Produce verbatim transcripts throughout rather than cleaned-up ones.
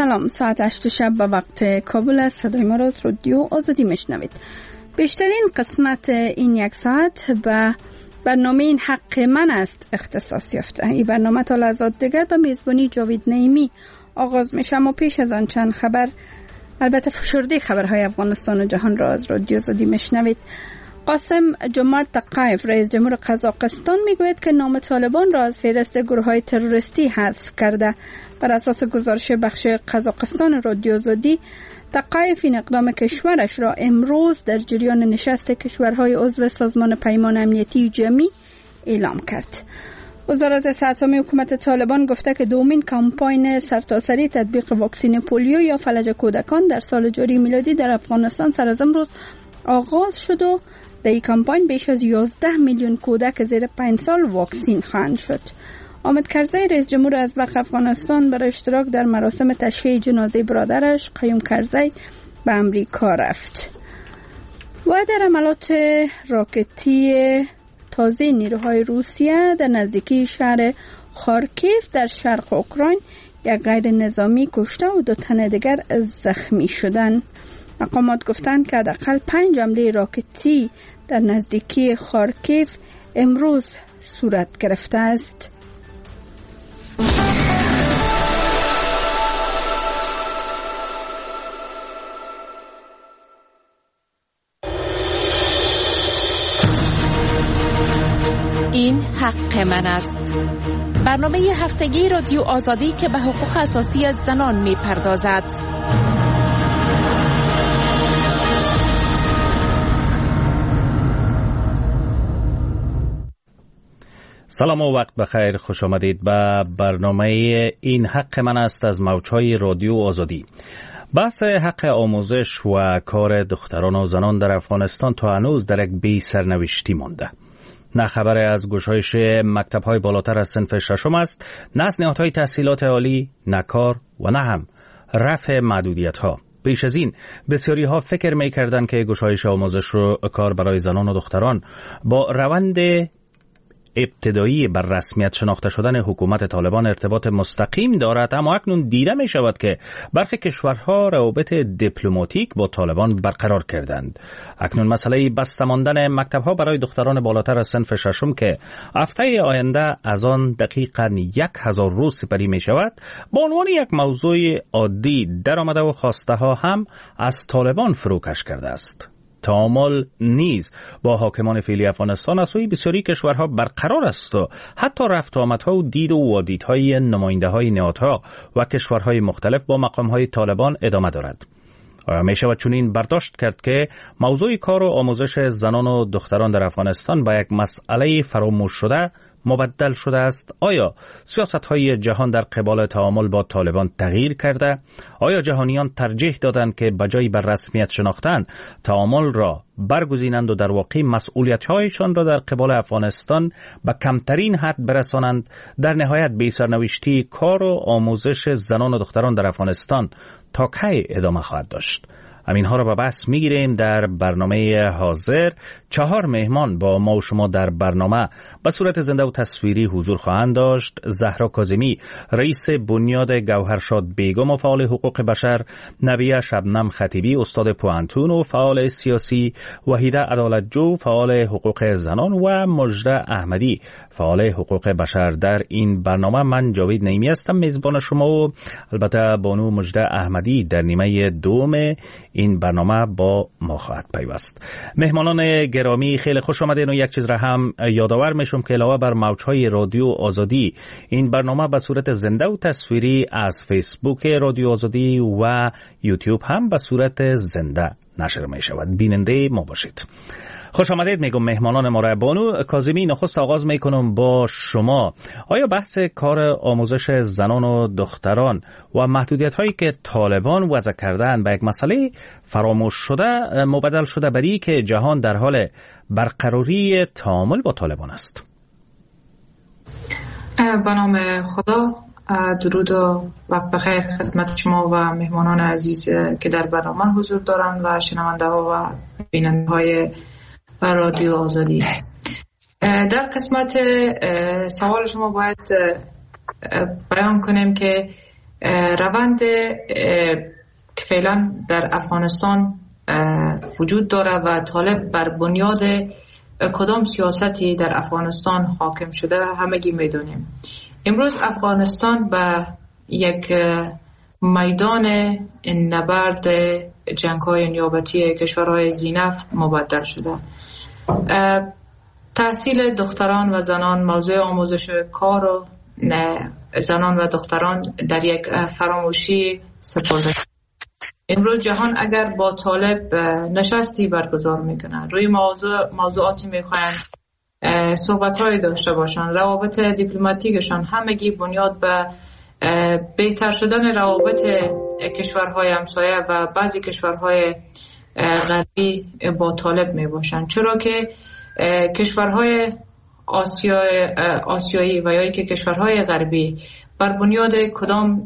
سلام، ساعت هشت شب به وقت کابل است. صدای ما را از رادیو آزادی میشنوید. بیشترین قسمت این یک ساعت به برنامه این حق من است اختصاص یافته. این برنامه تا لحظات دیگر به میزبانی جاوید نعیمی آغاز میشه. اما پیش از آن چند خبر، البته فشرده خبرهای افغانستان و جهان را از رادیو آزادی میشنوید. قاسم جمعه تقایف رئیس جمهور قزاقستان میگوید که نام طالبان را از فهرست گروه‌های تروریستی حذف کرده. بر اساس گزارش بخش قزاقستان رادیو آزادی، تقایف این اقدام کشورش را امروز در جریان نشست کشورهای عضو سازمان پیمان امنیتی جمعی اعلام کرد. وزارت صحت عامه حکومت طالبان گفته که دومین کمپاین سرتاسری تطبیق واکسن پولیو یا فلج کودکان در سال جاری میلادی در افغانستان سر از امروز آغاز شد و در این کمپاین بیش از یازده میلیون کودک زیر پنج سال واکسین خواهند شد. حامد کرزی رئیس جمهور ازبق افغانستان برای اشتراک در مراسم تشییع جنازه برادرش قیوم کرزی به امریکا رفت. و در عملات راکتی تازه نیروهای روسیه در نزدیکی شهر خارکیف در شرق اوکراین یک غیر نظامی کشته و دو تن دیگر زخمی شدند. مقامات گفتند که حداقل پنج حمله راکتی در نزدیکی خارکیف امروز صورت گرفته است. این حق من است. برنامه هفتگی رادیو آزادی که به حقوق اساسی زنان می پردازد. سلام و وقت بخیر، خوش آمدید به برنامه این حق من است از موجهای رادیو آزادی. بحث حق آموزش و کار دختران و زنان در افغانستان تا هنوز در یک بی سرنوشتی مانده. نه خبر از گشایش مکتب‌های بالاتر از صنف ششم است، نه از نهادهای تحصیلات عالی، نه کار و نه هم رفع محدودیت‌ها. پیش از این بسیاری ها فکر می‌کردند که گشایش آموزش و کار برای زنان و دختران با روند ابتدایی بر رسمیت شناخته شدن حکومت طالبان ارتباط مستقیم دارد، اما اکنون دیده می شود که برخی کشورها روابط دیپلماتیک با طالبان برقرار کردند. اکنون مسئله بسته ماندن مکتب‌ها برای دختران بالاتر از صنف ششم که هفته آینده از آن دقیقاً یک هزار روز سپری می شود با عنوان یک موضوع عادی در آمده و خواسته ها هم از طالبان فروکش کرده است. تعامل نیز با حاکمان فعلی افغانستان از سوی بسیاری کشورها برقرار است و حتی رفت آمدها و دید و وادیدهای نماینده‌های نهادها و کشورهای مختلف با مقامهای طالبان ادامه دارد. آیا می شود چنین برداشت کرد که موضوع کار و آموزش زنان و دختران در افغانستان به یک مسئله فراموش شده مبدل شده است؟ آیا سیاست‌های جهان در قبال تعامل با طالبان تغییر کرده؟ آیا جهانیان ترجیح دادند که بجای بر رسمیت شناختن تعامل را برگزینند و در واقع مسئولیت‌هایشان را در قبال افغانستان به کمترین حد برسانند؟ در نهایت بی سرنوشتی کار و آموزش زنان و دختران در افغانستان تا کی ادامه خواهد داشت؟ همینها را به بحث میگیریم در برنامه حاضر. چهار مهمان با ما و شما در برنامه به صورت زنده و تصویری حضور خواهند داشت. زهرا کاظمی، رئیس بنیاد گوهرشاد بیگم و فعال حقوق بشر، نبیه شبنم خطیبی، استاد پوهنتون و فعال سیاسی، وحیده عدالتجو، فعال حقوق زنان و مجده احمدی، فعال حقوق بشر. در این برنامه من جاوید نعیمی هستم میزبان شما و البته بانو مجده احمدی در نیمه دوم این برنامه با ما خواهد پیوست. مهمانان گرامی خیلی خوش آمدین و یک چیز را هم یادآور میشم که علاوه بر موجهای رادیو آزادی این برنامه به صورت زنده و تصویری از فیسبوک رادیو آزادی و یوتیوب هم به صورت زنده نشر می شود. بیننده ما باشید. خوش آمدید میگم مهمانان ما را. بانو کاظمی، نخست آغاز میکنم با شما. آیا بحث کار آموزش زنان و دختران و محدودیت هایی که طالبان وضع کردن به یک مسئله فراموش شده مبدل شده بری که جهان در حال برقراری تعامل با طالبان است؟ به نام خدا، درود و وقت بخیر خدمت شما و مهمانان عزیز که در برنامه حضور دارند و شنونده ها و بیننده های رادیو آزادی. در قسمت سوال شما باید بیان کنیم که روند که فعلا در افغانستان وجود داره و طالب بر بنیاد کدام سیاستی در افغانستان حاکم شده همگی میدونیم. امروز افغانستان به یک میدان نبرد جنگ‌های نیابتی کشورهای ذی‌نفت مبدل شده. تحصیل دختران و زنان، موضوع آموزش کار و زنان و دختران در یک فراموشی سپرده. امروز جهان اگر با طالب نشستی برگزار میکنن، روی موضوع موضوعاتی میخواین صحبت‌های داشته باشن، روابط دیپلماتیکشان همگی بنیاد به بهتر شدن روابط کشورهای همسایه و بعضی کشورهای غربی با طالب می باشند، چرا که کشورهای آسیای آسیایی و یا که کشورهای غربی بر بنیاد کدام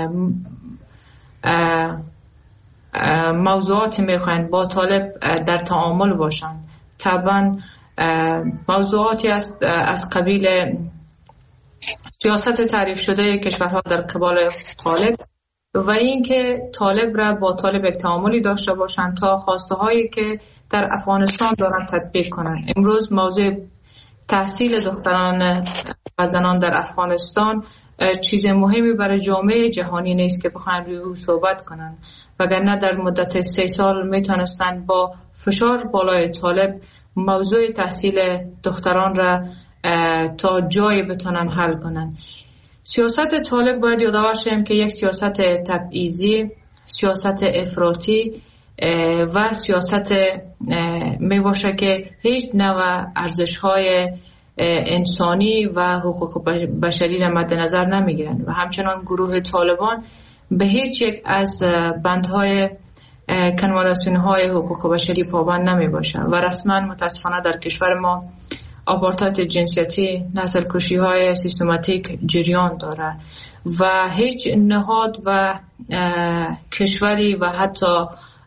موضوعات میخواین با طالب در تعامل باشند. طبعا موضوعاتی است از قبیل سیاست تعریف شده کشورها در قبال طالب و اینکه طالب را با طالب یک تعاملی داشته باشند تا خواسته هایی که در افغانستان دارن تطبیق کنند. امروز موضوع تحصیل دختران و زنان در افغانستان چیز مهمی برای جامعه جهانی نیست که بخواین روی او صحبت کنند، وگرنه در مدت سه سال میتونستند با فشار بالای طالب موضوع تحصیل دختران را تا جایی بتونن حل کنن. سیاست طالب باید یادآور شیم که یک سیاست تبعیضی، سیاست افراطی و سیاست می باشه که هیچ نوع ارزش‌های انسانی و حقوق بشری را مد نظر نمیگیرن و همچنان گروه طالبان به هیچ یک از بندهای کنوانسیون‌های حقوق بشری پابند نمی باشن و رسما متاسفانه در کشور ما آپارتاید جنسیتی، نسل کشی های سیستماتیک جریان داره و هیچ نهاد و کشوری و حتی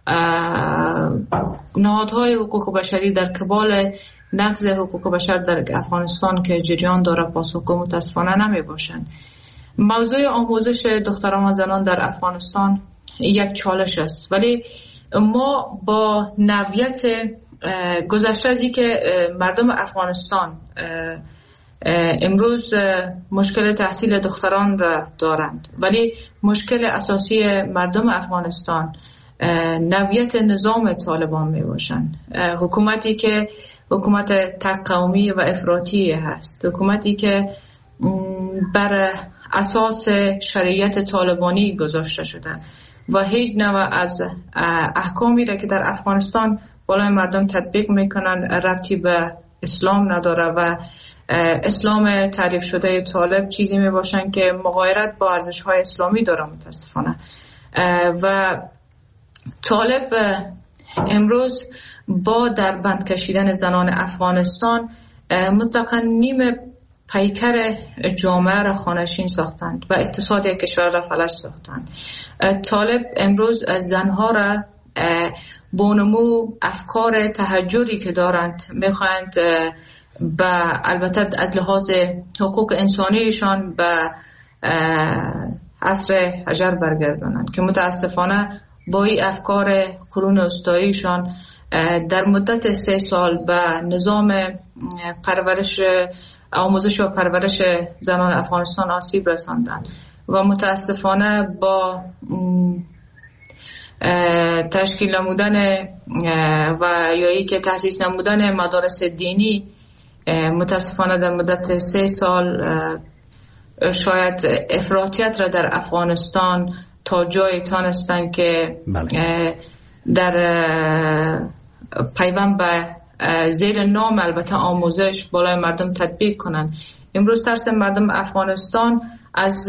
نهادهای حقوق بشری در قبال نقض حقوق بشر در افغانستان که جریان داره پاسخگو متاسفانه نمی باشن. موضوع آموزش دختران و زنان در افغانستان یک چالش است، ولی ما با نوعیت گذشته از این که مردم افغانستان امروز مشکل تحصیل دختران را دارند، ولی مشکل اساسی مردم افغانستان نوعیت نظام طالبان می باشند. حکومتی که حکومت تک قومی و افراطی هست، حکومتی که بر اساس شریعت طالبانی گذاشته شده و هیچ نوع از احکامی را که در افغانستان بالای مردم تطبیق میکنن ربطی به اسلام نداره و اسلام تعریف شده طالب چیزی میباشن که مغایرت با ارزش‌های اسلامی داره متاسفانه. و طالب امروز با در بند کشیدن زنان افغانستان مطلقاً نیم پیکر جامعه را خانشین ساختند و اقتصاد کشور را فلج ساختند. طالب امروز زنها را بونمو افکار تهجری که دارند میخواهند به البته از لحاظ حقوق انسانیشان به عصر حجر برگردانند که متاسفانه با این افکار قرون وسطاییشان در مدت سه سال به نظام پرورش آموزش و پرورش زنان افغانستان آسیب رساندند و متاسفانه با تشکیل نمودن و یا ای که تأسیس نمودن مدارس دینی متاسفانه در مدت سه سال شاید افراطیت را در افغانستان تا جایی تانستن که بله. در پیوند به زیر نام البته آموزش بالای مردم تطبیق کنن. امروز ترس مردم افغانستان از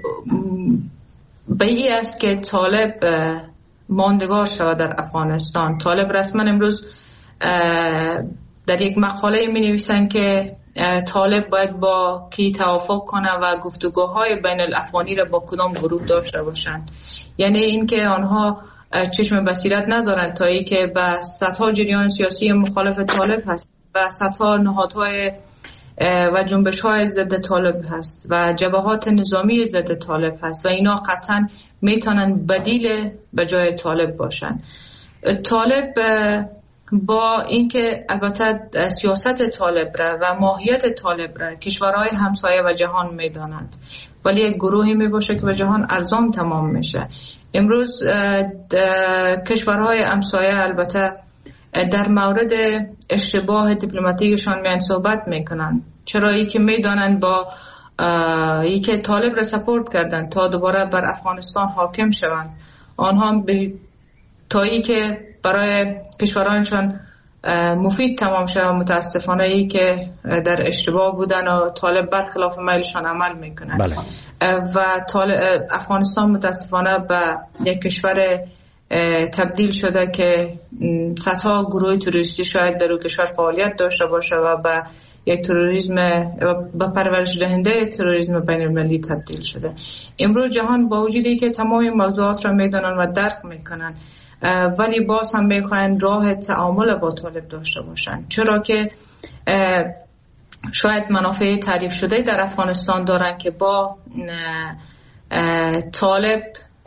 بیعی است که طالب ماندگار شود در افغانستان. طالب رسما امروز در یک مقاله می نویسن که طالب باید با کی توافق کنه و گفتگوهای بین الافغانی را با کدام گروه داشته باشند. یعنی اینکه آنها چشم بصیرت ندارند تا ای که به صدها جریان سیاسی مخالف طالب هست و صدها نهادهای و جنبش های ضد طالب هست و جبهات نظامی ضد طالب هست و اینا قطعا میتونن بدیل به جای طالب باشن. طالب با اینکه البته سیاست طالب را و ماهیت طالب را کشورهای همسایه و جهان میدانند، ولی یک گروهی می باشه که به جهان ارزان تمام میشه. امروز کشورهای همسایه البته در مورد اشتباه دیپلماتیکشان میان صحبت میکنن، چرا ای که میدانند با ای که طالب را سپورت کردن تا دوباره بر افغانستان حاکم شوند، آنها به تا ای که برای کشورانشان مفید تمام شد. متاسفانه ای که در اشتباه بودن و طالب برخلاف میلشان عمل میکنن. بله. و طالب افغانستان متاسفانه به یک کشور تبدیل شده که صدها گروه تروریستی شاید در اون کشور فعالیت داشته باشه و به یک تروریسم و پرورش دهنده تروریسم بین المللی تبدیل شده. امروز جهان با وجودی که تمام موضوعات را میدانن و درک میکنن، ولی باز هم میخواین راه تعامل با طالب داشته باشن، چرا که شاید منافع تعریف شده در افغانستان دارن که با طالب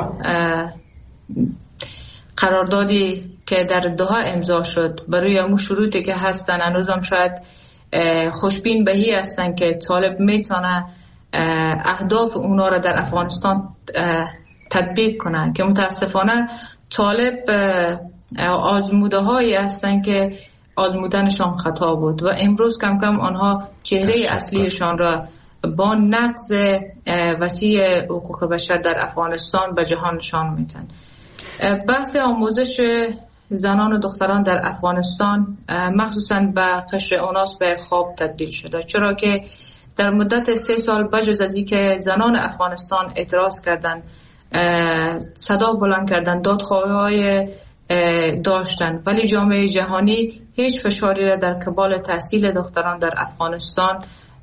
قراردادی که در دوحه امضا شد برای همون شروطی که هستن، هنوزم شاید خوشبین بهی هستن که طالب میتونه اهداف اونا را در افغانستان تطبیق کنن، که متاسفانه طالب آزموده هایی هستن که آزمودنشان خطا بود و امروز کم کم آنها چهره اصلیشان را با نقض وسیع حقوق بشر در افغانستان به جهان نشان میدن. بحث آموزش زنان و دختران در افغانستان مخصوصا به قشر اوناس به خواب تبدیل شده، چرا که در مدت سه سال بجز از اینکه زنان افغانستان اعتراض کردند، صدا بلند کردن، دادخواهی داشتن، ولی جامعه جهانی هیچ فشاری را در قبال تحصیل دختران در افغانستان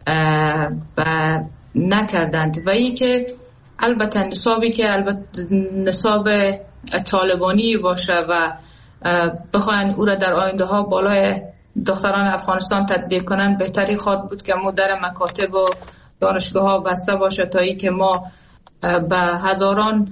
نکردند. و ای که البته نصابی که البته نصاب طالبانی باشه و بخواین او را در آینده ها بالای دختران افغانستان تطبیق کنن، بهتری خواهد بود که مدر مکاتب و دانشگاه ها بسته باشه تا ای که ما به هزاران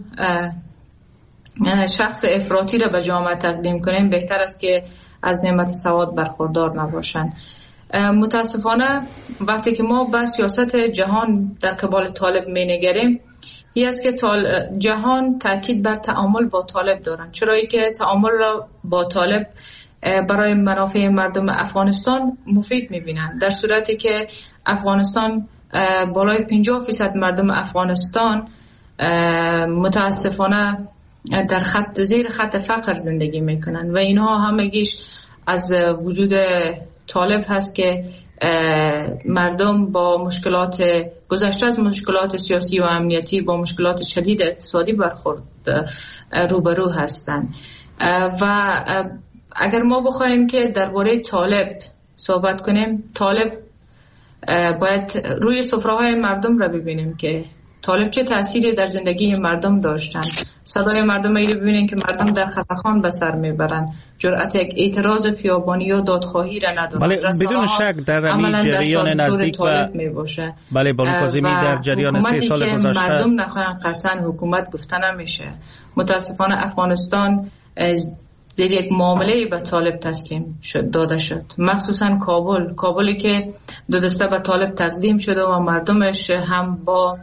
شخص افراطی را به جامعه تقدیم کنیم. بهتر است که از نعمت سواد برخوردار نباشند. متاسفانه وقتی که ما به سیاست جهان در قبال طالب می نگریم، این است که جهان تاکید بر تعامل با طالب دارند، چرا که تعامل را با طالب برای منافع مردم افغانستان مفید می بینند. در صورتی که افغانستان بالای پنجاه فیصد مردم افغانستان متاسفانه در خط زیر خط فقر زندگی میکنن و اینها همگیش از وجود طالب هست که مردم با مشکلات گذشته از مشکلات سیاسی و امنیتی با مشکلات شدید اقتصادی برخورد روبرو هستند. و اگر ما بخوایم که درباره طالب صحبت کنیم، طالب باید روی سفره‌های مردم را ببینیم که طالب چه تأثیری در زندگی مردم داشتن. صدای مردم رو ببینیم که مردم در خفخان به سر میبرن، جرأت یک اعتراض خیابانی و دادخواهی را ندارن. بله بدون شک در همین جریان نزدیک و بله بانو کاظمی در جریان سه سال گذشته مردم نخواهن قطعا حکومت گفته نمیشه. متاسفانه افغانستان زیر یک معامله به طالب تسلیم شد داده شد، مخصوصا کابل کابلی که دو دسته به طالب تقدیم شده و مردمش هم با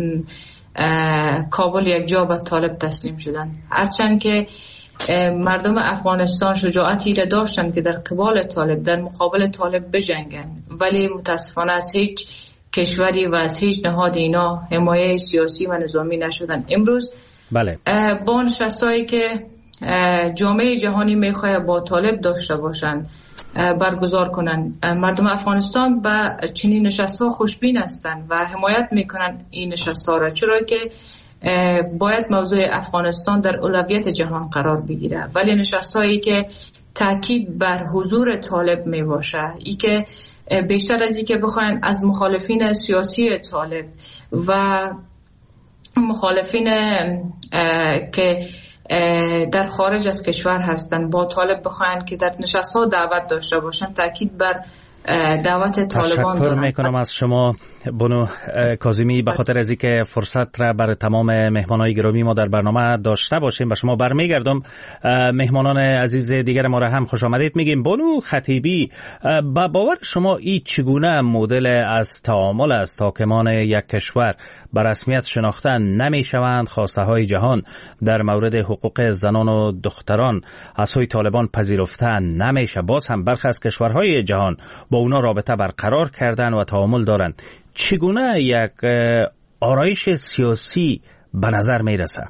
کابل یک جا به طالب تسلیم شدن. هرچند که مردم افغانستان شجاعتی را داشتند که در قبال طالب در مقابل طالب بجنگن، ولی متاسفانه از هیچ کشوری و از هیچ نهاد اینا حمایه سیاسی و نظامی نشدن. امروز بله با نشستایی که جامعه جهانی میخواه با طالب داشته باشند برگزار کنن، مردم افغانستان به چنین نشست‌ها خوشبین هستند و حمایت میکنن این نشست‌ها را، چرا که باید موضوع افغانستان در اولویت جهان قرار بگیره. ولی نشست‌هایی که تاکید بر حضور طالب می باشه، ای که بیشتر از این که بخواین از مخالفین سیاسی طالب و مخالفین که در خارج از کشور هستن با طالب بخواین که در نشست‌ها دعوت داشته باشن، تاکید بر دعوت طالبان تشکر میکنم از شما بانو کاظمی به خاطر از اینکه فرصت را برای تمام مهمانای گرامی ما در برنامه داشته باشیم. و شما برمیگردم مهمانان عزیز دیگر ما را هم خوش آمدید میگیم. بانو خطیبی، با باور شما این چگونه مدل از تعامل است حاکمان یک کشور به رسمیت شناخته نمیشوند، خواسته های جهان در مورد حقوق زنان و دختران از سوی طالبان پذیرفته نمیشه، باز هم برخی از کشورهای جهان با اونا رابطه برقرار کردن و تعامل دارند. چگونه یک آرایش سیاسی به نظر میرسه؟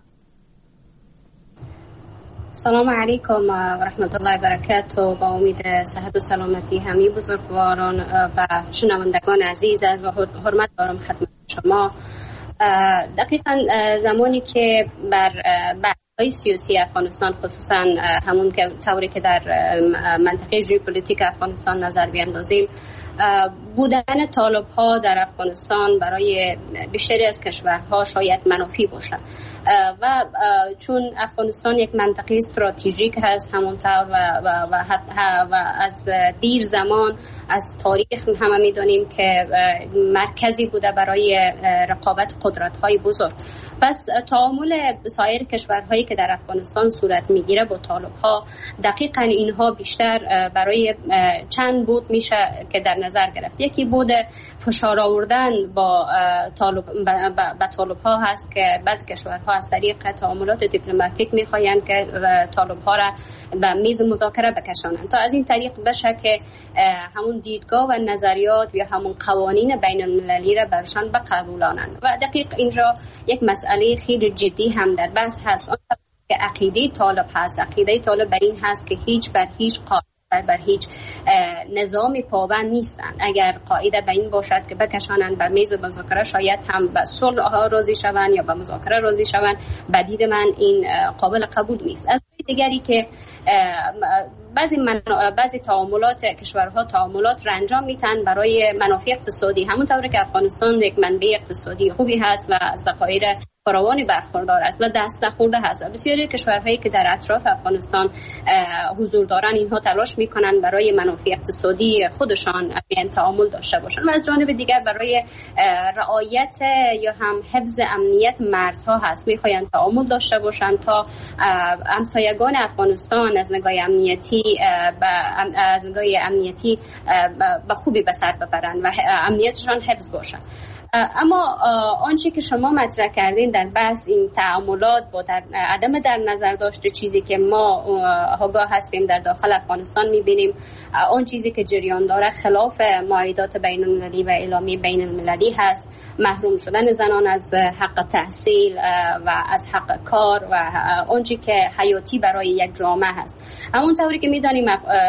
سلام علیکم و رحمت الله و برکاته. با امید صحت و سلامتی همه بزرگواران و شنوندگان عزیز از حرمت دارم خدمت شما. دقیقا زمانی که بر بحث‌های سیاسی افغانستان، خصوصا همون که طوری که در منطقه ژئوپلیتیک افغانستان نظر بیاندازیم، بودن طالب ها در افغانستان برای بیشتری از کشورها شاید منافی باشه و چون افغانستان یک منطقه استراتژیک هست همونطور و, و, و, و از دیر زمان از تاریخ همه میدانیم که مرکزی بوده برای رقابت قدرت های بزرگ. پس تعامل سایر کشورهایی که در افغانستان صورت میگیره با طالب ها، دقیقا اینها بیشتر برای چند بود میشه که در نظر گرفت. یکی بود فشار آوردن با طالب با طالب ها هست که بعضی کشورها از طریق تعاملات دیپلماتیک میخواین که طالب ها را به میز مذاکره بکشانند تا از این طریق بشه که همون دیدگاه و نظریات یا همون قوانین بین المللی را برشان بقبولانند. و دقیق اینجا یک مسئله خیلی جدی هم در بحث هست، اون که عقیده طالب هست. عقیده طالب بر این هست که هیچ بر هیچ قانون بر هیچ نظامی پابند نیستند. اگر قاعده به این باشد که بکشانند بر میز مذاکره، شاید هم به صلح راضی شوند یا به مذاکره راضی شوند. به دید من این قابل قبول نیست. از دیگری که بعضی من... بعضی تعاملات کشورها تعاملات را انجام میتن برای منافع اقتصادی، همونطور که افغانستان یک منبع اقتصادی خوبی هست و ذخایر فراوانی برخوردار است و دست نخورده هست. بسیاری کشورهایی که در اطراف افغانستان حضور دارن اینها تلاش میکنن برای منافع اقتصادی خودشان این تعامل داشته باشن و از جانب دیگر برای رعایت یا هم حفظ امنیت مرزها هست میخواین تعامل داشته باشن تا همسایگان افغانستان از نگاه امنیتی از نگاه امنیتی به خوبی به سر ببرن و امنیتشان حفظ باشه. اما آنچه که شما مطرح کردین در بحث این تعاملات با در عدم در نظر داشته چیزی که ما آگاه هستیم در داخل افغانستان میبینیم، آن چیزی که جریان داره خلاف معاهدات بین المللی و اعلامیه بین المللی هست، محروم شدن زنان از حق تحصیل و از حق کار و آنچه که حیاتی برای یک جامعه هست. همونطوری که میدانیم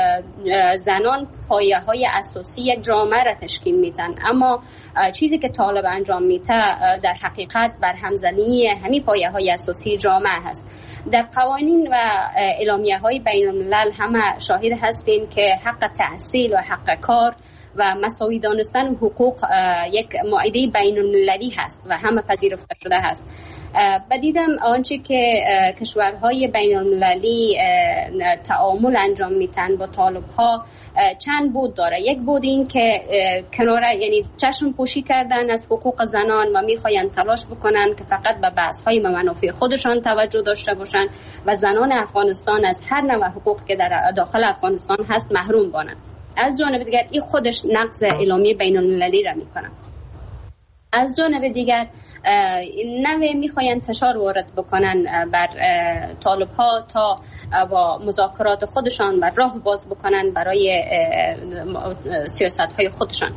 زنان پایه های اساسی یک جامعه را تشکیل میدن، اما چیزی که طالب انجام میده در حقیقت بر همزنی همین پایه های اساسی جامعه هست. در قوانین و اعلامیه های بین الملل همه شاهد هستیم که حق تحصیل و حق کار و مساوی دانستن حقوق یک معاهده بین المللی هست و همه پذیرفته شده هست. بدیدم آنچه که کشورهای بین المللی تعامل انجام میتن با طالب ها چند بود داره. یک بود این که کناره یعنی چشم پوشی کردن از حقوق زنان و میخواین تلاش بکنن که فقط به بحث های منافع خودشان توجه داشته باشن و زنان افغانستان از هر نوع حقوق که در داخل افغانستان هست محروم بانن. از جانب دیگر این خودش نقض اعلامیه بین المللی را میکنه. از جانب دیگر نوع میخواین فشار وارد بکنن بر طالب ها تا با مذاکرات خودشان بر راه باز بکنن برای سیاست های خودشان.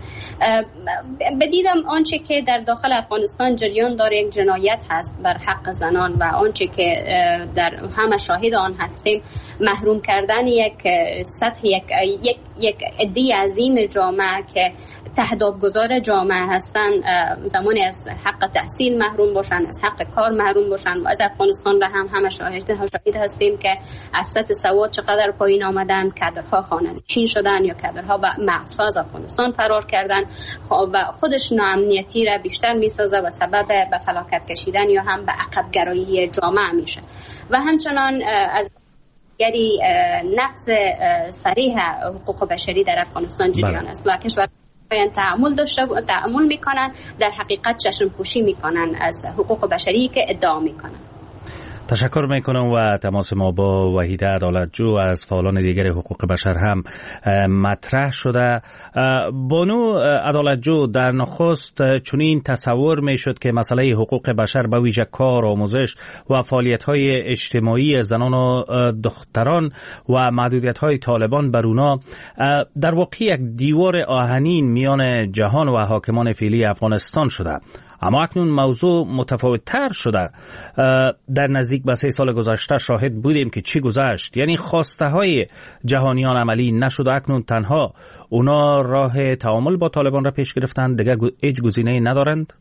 بدیدم آنچه که در داخل افغانستان جریان داره یک جنایت هست بر حق زنان و آنچه که در همه شاهد آن هستیم محروم کردن یک سطح یک یک یک عده عظیم جامعه که تهدیدگذار جامعه هستن، زمانی از حق تحصیل محروم باشن، از حق کار محروم باشن و از افغانستان را هم همه شاهد شاهد هستیم که از سطح سواد چقدر پایین آمدن، کادرها خانه‌نشین شدن یا کادرها به مغزها از افغانستان فرار کردن و خودش ناامنیتی را بیشتر میسازه و سبب به فلاکت کشیدن یا هم به عقب گرایی جامعه میشه. و همچنان از دیگری نقض صریح حقوق بشری در افغانستان جریان است و کشور تعامل داشته تعامل میکنن، در حقیقت چشم پوشی میکنن از حقوق بشری که ادعا میکنن. تشکر میکنم و تماس ما با وحیده عدالتجو از فعالان دیگر حقوق بشر هم مطرح شده. بانو عدالتجو، در نخست چنین تصور میشد که مسئله حقوق بشر به ویژه کار، آموزش و فعالیت های اجتماعی زنان و دختران و محدودیت های طالبان بر اونا در واقع یک دیوار آهنین میان جهان و حاکمان فعلی افغانستان شده. اما اکنون موضوع متفاوت تر شده. در نزدیک به سه سال گذشته شاهد بودیم که چی گذشت، یعنی خواسته های جهانیان عملی نشد و اکنون تنها اونا راه تعامل با طالبان را پیش گرفتند، دیگه هیچ گزینه‌ای ندارند.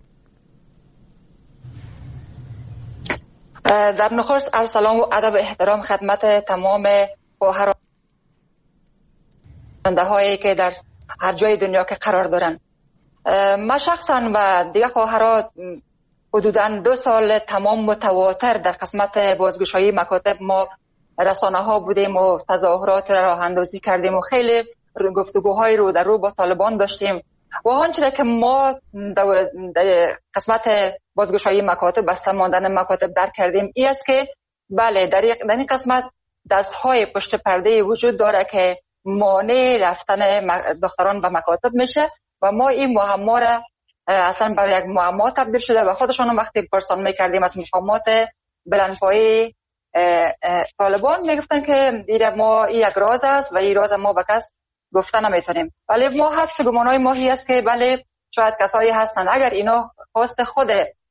در نخست عرض سلام و ادب و احترام خدمت تمام خواهران هایی که در هر جای دنیا که قرار دارند. ما شخصا و دیگه خواهرات حدوداً دو سال تمام متواتر در قسمت بازگشایی مکاتب ما رسانه ها بودیم و تظاهرات را راه اندازی کردیم و خیلی گفتگوهای رو در رو با طالبان داشتیم و آنچه که ما در قسمت بازگشایی مکاتب بسته ماندن مکاتب در کردیم این است که بله در این قسمت دستهای پشت پرده وجود داره که مانع رفتن دختران به مکاتب میشه و ما این معما را اصلا به یک معما تبدیل شده و خودشون وقتی پرسان میکردیم از مقامات بلندپایه طالبان میگفتن که دیره ما این یک راز است و این راز ما به کس گفتن نمیتونیم. ولی ما حدس گمانای ماهی است که بله شاید کسایی هستند اگر اینا خواست خود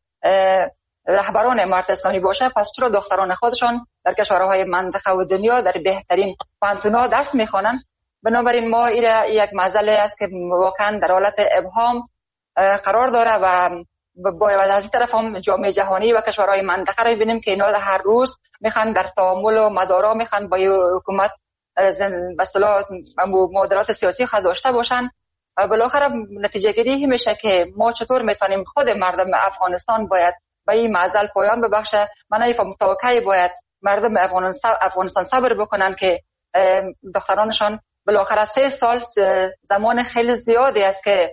رهبران امارت اسلامی باشه پس چرا دختران خودشان در کشورهای منطقه و دنیا در بهترین پانتونا درس میخوانند. بنابراین ما این یک مسئله است که واقعا در حالت ابهام قرار داره و باید از این طرف هم جامعه جهانی و کشورهای منطقه را ببینیم که اینا هر روز میخوان در تعامل و مدارا میخوان با حکومت به اصطلاح معادلات سیاسی خود داشته باشن. بالاخره نتیجه گیری میشه که ما چطور میتونیم خود مردم افغانستان باید به این معضل پایان ببخشه. من نمیفهمم تا کی باید مردم افغانستان صبر بکنن که دخترانشان بالاخره سه سال زمان خیلی زیادی است که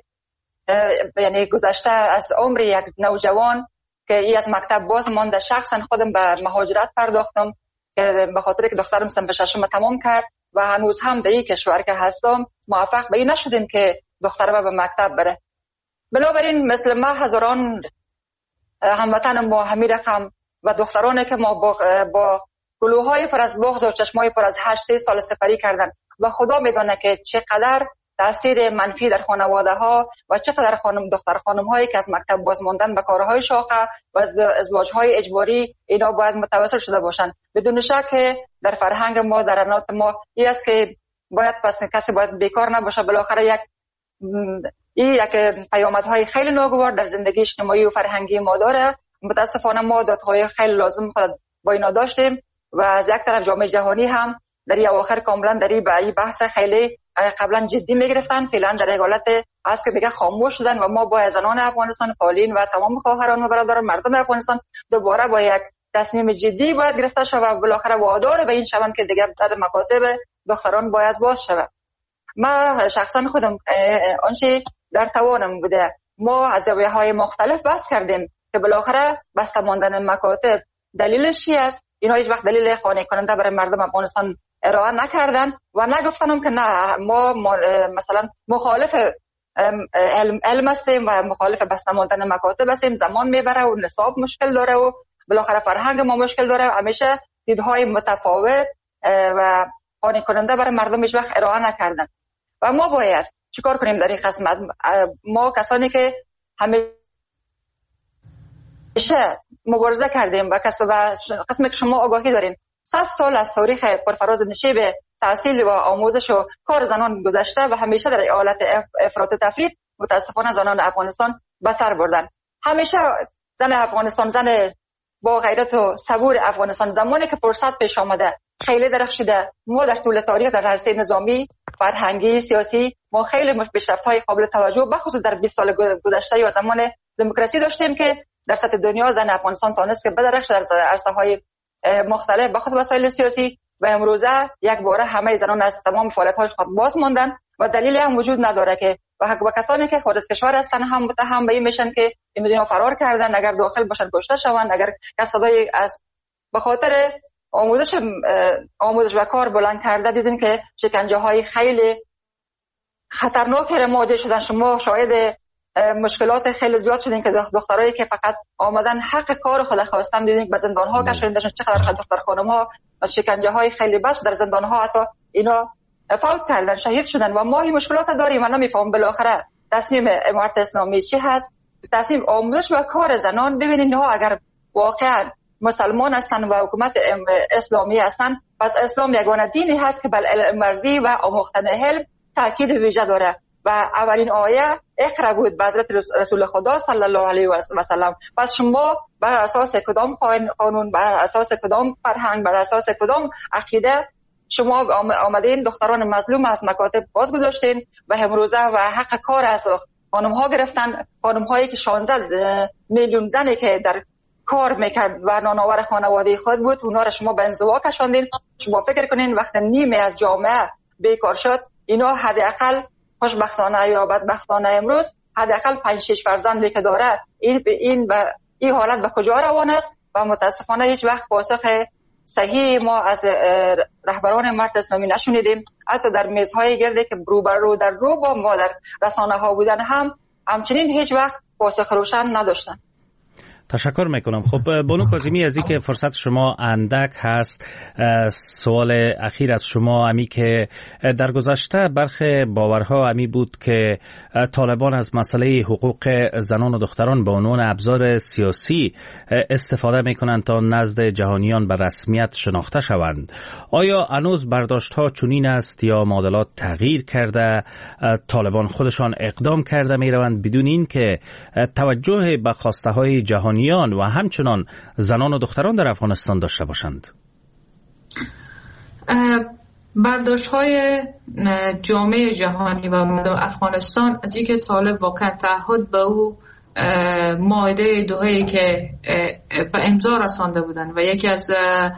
یعنی گذشته از عمر یک نوجوان که ای از مکتب باز مانده. شخصا خودم به مهاجرت پرداختم که به خاطر که دخترم صنف ششم تمام کرد و هنوز هم در این کشور که هستم موفق به این نشدیم که دخترم به مکتب بره. بنابراین مثل ما هزاران هموطن ما همین رقم و دخترانی که ما با, با گلوهای پر از بغض و چشمای پر از هشت سه سال سپری کردن و خدا میدونه که چقدر تاثیر منفی در خانواده ها و چقدر خانم دختر خانم هایی که از مکتب باز ماندن به کارهای شاقه و ازدواج های اجباری اینا باید متوسل شده باشن. بدون شک در فرهنگ ما در عنات ما این است که باید پس کسی باید بیکار نباشه. بالاخره یک این یک پیامدهای خیلی ناگوار در زندگی اجتماعی و فرهنگی ما داره. متاسفانه ما دادهای خیلی لازم با اینا داشتیم و از یک طرف جامعه جهانی هم در این اواخر کاملا در این بحث خیلی قبلا جدی میگرفتن. فعلا در یک حالت هست که دیگه خاموش شدن و ما با زنان افغانستان فعالین و تمام خواهران و برادران مردم افغانستان دوباره با یک تصمیم جدی باید گرفته شود و بالاخره وادار به این شوند که دیگه در مکاتب دختران باید باز شود. ما شخصا خودم آنچه در توانم بوده ما از زاویه‌های مختلف بحث کردیم که بالاخره بسته ماندن مکاتب دلیلش چی است. اینا هیچ وقت دلیل قانع کننده برای مردم افغانستان ارائه نکردن و نگفتنم که نه ما مثلا مخالف علم, علم هستیم و مخالف بسته ماندن مکاتب هستیم. زمان میبره و نصاب مشکل داره و بالاخره فرهنگ ما مشکل داره. همیشه دیدهای متفاوت و قانع کننده برای مردم هیچ وقت ارائه نکردن و ما باید چیکار کنیم در این قسمت؟ ما کسانی که همیشه مبارزه کردیم و قسمی که شما آگاهی دارین صد سال از تاریخ پرفراز نشیب تحصیل و آموزش و کار زنان گذشته و همیشه در حالت افراط و تفرید متاسفانه زنان افغانستان به سر بردن. همیشه زن افغانستان، زن با غیرت و صبور افغانستان زمانی که فرصت پیش آمده خیلی درخشیده. ما در طول تاریخ در عرصه نظامی، فرهنگی، سیاسی ما خیلی پیشرفت‌های قابل توجه بخصوص در بیست سال گذشته یا زمان دموکراسی داشتیم که در سطح دنیا زن افغانستان تونست که بدرخشه در عرصه‌های مختلف بخصوص وسایل سیاسی و امروزه یک باره همه زنان از تمام فعالیت‌های خود باز ماندن و دلیلی هم وجود نداره که و کسانی که خارج کشور هستن هم متهم به این میشن که این فرار کردن، اگر داخل باشن کشته شوند، اگر کس صدای از به خاطر آموزش آموزش و کار بلند کرده دیدین که شکنجه های خیلی خطرناک مواجه شدن. شما شاهد مشکلات خیلی زیاد شدین که دخترایی که فقط آمدن حق کار خود خواستن دیدین که به زندان ها کشوندشون، چقدر دختر خانم ها از شکنجه های خیلی بس در زندان ها حتی اینا فوت کردن، شهید شدن و ما این مشکلات داریم. من نمیفهم بالاخره تصمیم امارت اسلامی چی هست؟ تصمیم آموزش و کار زنان. ببینید ها اگر واقعا مسلمان هستن و حکومت اسلامی هستن، پس اسلام یگانه دینی هست که بر علم ورزی و آموختن علم تاکید ویژه داره و اولین آیه اقرا بود به حضرت رسول خدا صلی الله علیه و سلم. پس شما بر اساس کدام قانون، بر اساس کدام فرهنگ، بر اساس کدام عقیده شما آمدین دختران مظلوم از مکاتب باز گذاشتین و امروزه و حق کار از خانم ها گرفتن؟ خانم هایی که شانزده میلیون زنی که در کار میکرد و نانآور خانواده خود بود، اونا را شما به انزوا کشاندین. شما فکر کنین وقتی نیمه از جامعه بیکار شد، اینا حداقل خوشبختانه یا بدبختانه امروز حداقل پنج شش فرزندی که داره، این این و این حالت به کجا روان است؟ و متاسفانه هیچ وقت پاسخ صحیح ما از رهبران امارت اسلامی نشنیدیم. حتی در میزهای گرده که روبرو در رو با ما در رسانه ها بودن هم همچنین هیچ وقت پاسخ روشن نداشتن. تشکر میکنم. خب بانو کاظمی، از اینکه فرصت شما اندک هست، سوال اخیر از شما امی که در گذشته برخی باورها امی بود که طالبان از مسئله حقوق زنان و دختران به عنوان ابزار سیاسی استفاده میکنند تا نزد جهانیان به رسمیت شناخته شوند. آیا هنوز برداشت ها چنین است یا معادلات تغییر کرده؟ طالبان خودشان اقدام کرده میروند بدون این که توجه به خواسته های جهانی و همچنان زنان و دختران در افغانستان داشته باشند؟ برداشت های جامعه جهانی و مردم افغانستان از اینکه طالب واقعا تعهد به او مائده دوحه‌ای که به امضا رسانده بودند و یکی از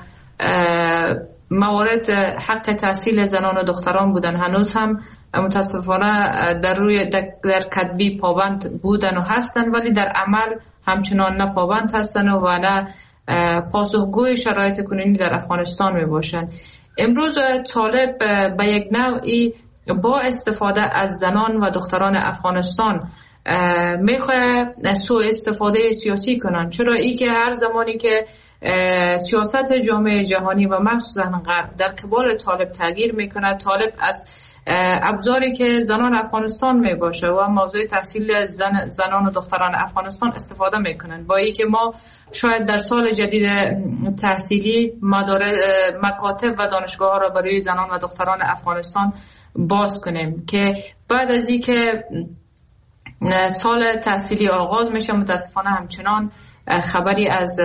موارد حق تحصیل زنان و دختران بودن، هنوز هم متاسفانه در روی در کتبی پابند بودن و هستن، ولی در عمل همچنان نه پابند هستن و نه پاسخگوی شرایط کنونی در افغانستان می باشن. امروز طالب به یک نوعی با استفاده از زنان و دختران افغانستان میخواه سوء استفاده سیاسی کنن. چرا؟ ای که هر زمانی که سیاست جامعه جهانی و مخصوصا غرب در قبال طالب تغییر میکنه، طالب از ابزاری که زنان افغانستان می باشه و موضوع تحصیل زن زنان و دختران افغانستان استفاده میکنن. با اینکه ما شاید در سال جدید تحصیلی مدارس مکاتب و دانشگاه ها را برای زنان و دختران افغانستان باز کنیم که بعد از اینکه سال تحصیلی آغاز میشه متاسفانه همچنان خبری از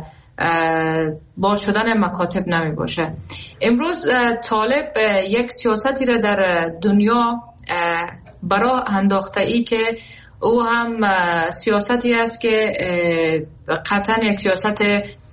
باز شدن مکاتب نمی باشه. امروز طالب یک سیاستی را در دنیا برای انداخته ای که او هم سیاستی است که قطعا یک سیاست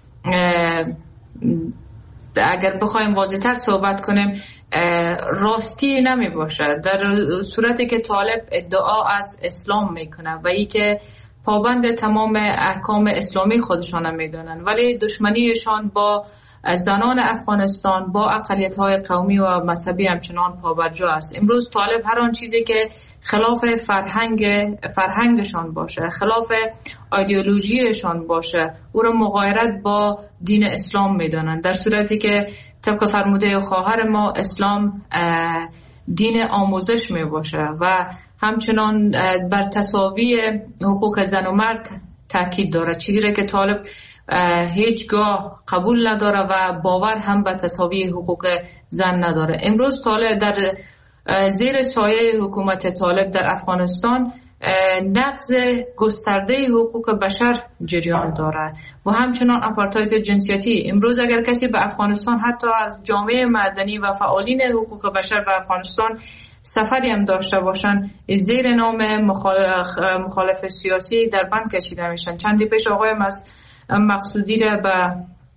اگر بخوایم واضح‌تر صحبت کنیم راستی نمی باشه، در صورتی که طالب ادعا از اسلام میکنه و ای که پابند تمام احکام اسلامی خودشان میدونن، ولی دشمنیشان با زنان افغانستان با اقلیت‌های قومی و مذهبی همچنان پابرجا است. امروز طالب هر آن چیزی که خلاف فرهنگ فرهنگشان باشه، خلاف ایدئولوژیشان باشه، او را مغایرت با دین اسلام میدونن، در صورتی که طبق فرموده خواهر ما اسلام دین آموزش می باشه و همچنان بر تساوی حقوق زن و مرد تاکید داره، چیزی را که طالب هیچگاه قبول نداره و باور هم به تساوی حقوق زن نداره. امروز طالب در زیر سایه حکومت طالب در افغانستان نقض گسترده حقوق بشر جریان داره و همچنان آپارتاید جنسیتی. امروز اگر کسی به افغانستان حتی از جامعه مدنی و فعالین حقوق بشر به افغانستان سفری هم داشته باشن، زیر نام مخالف, مخالف سیاسی در بند کشیده میشن. چندی پیش آقای مقصودی را به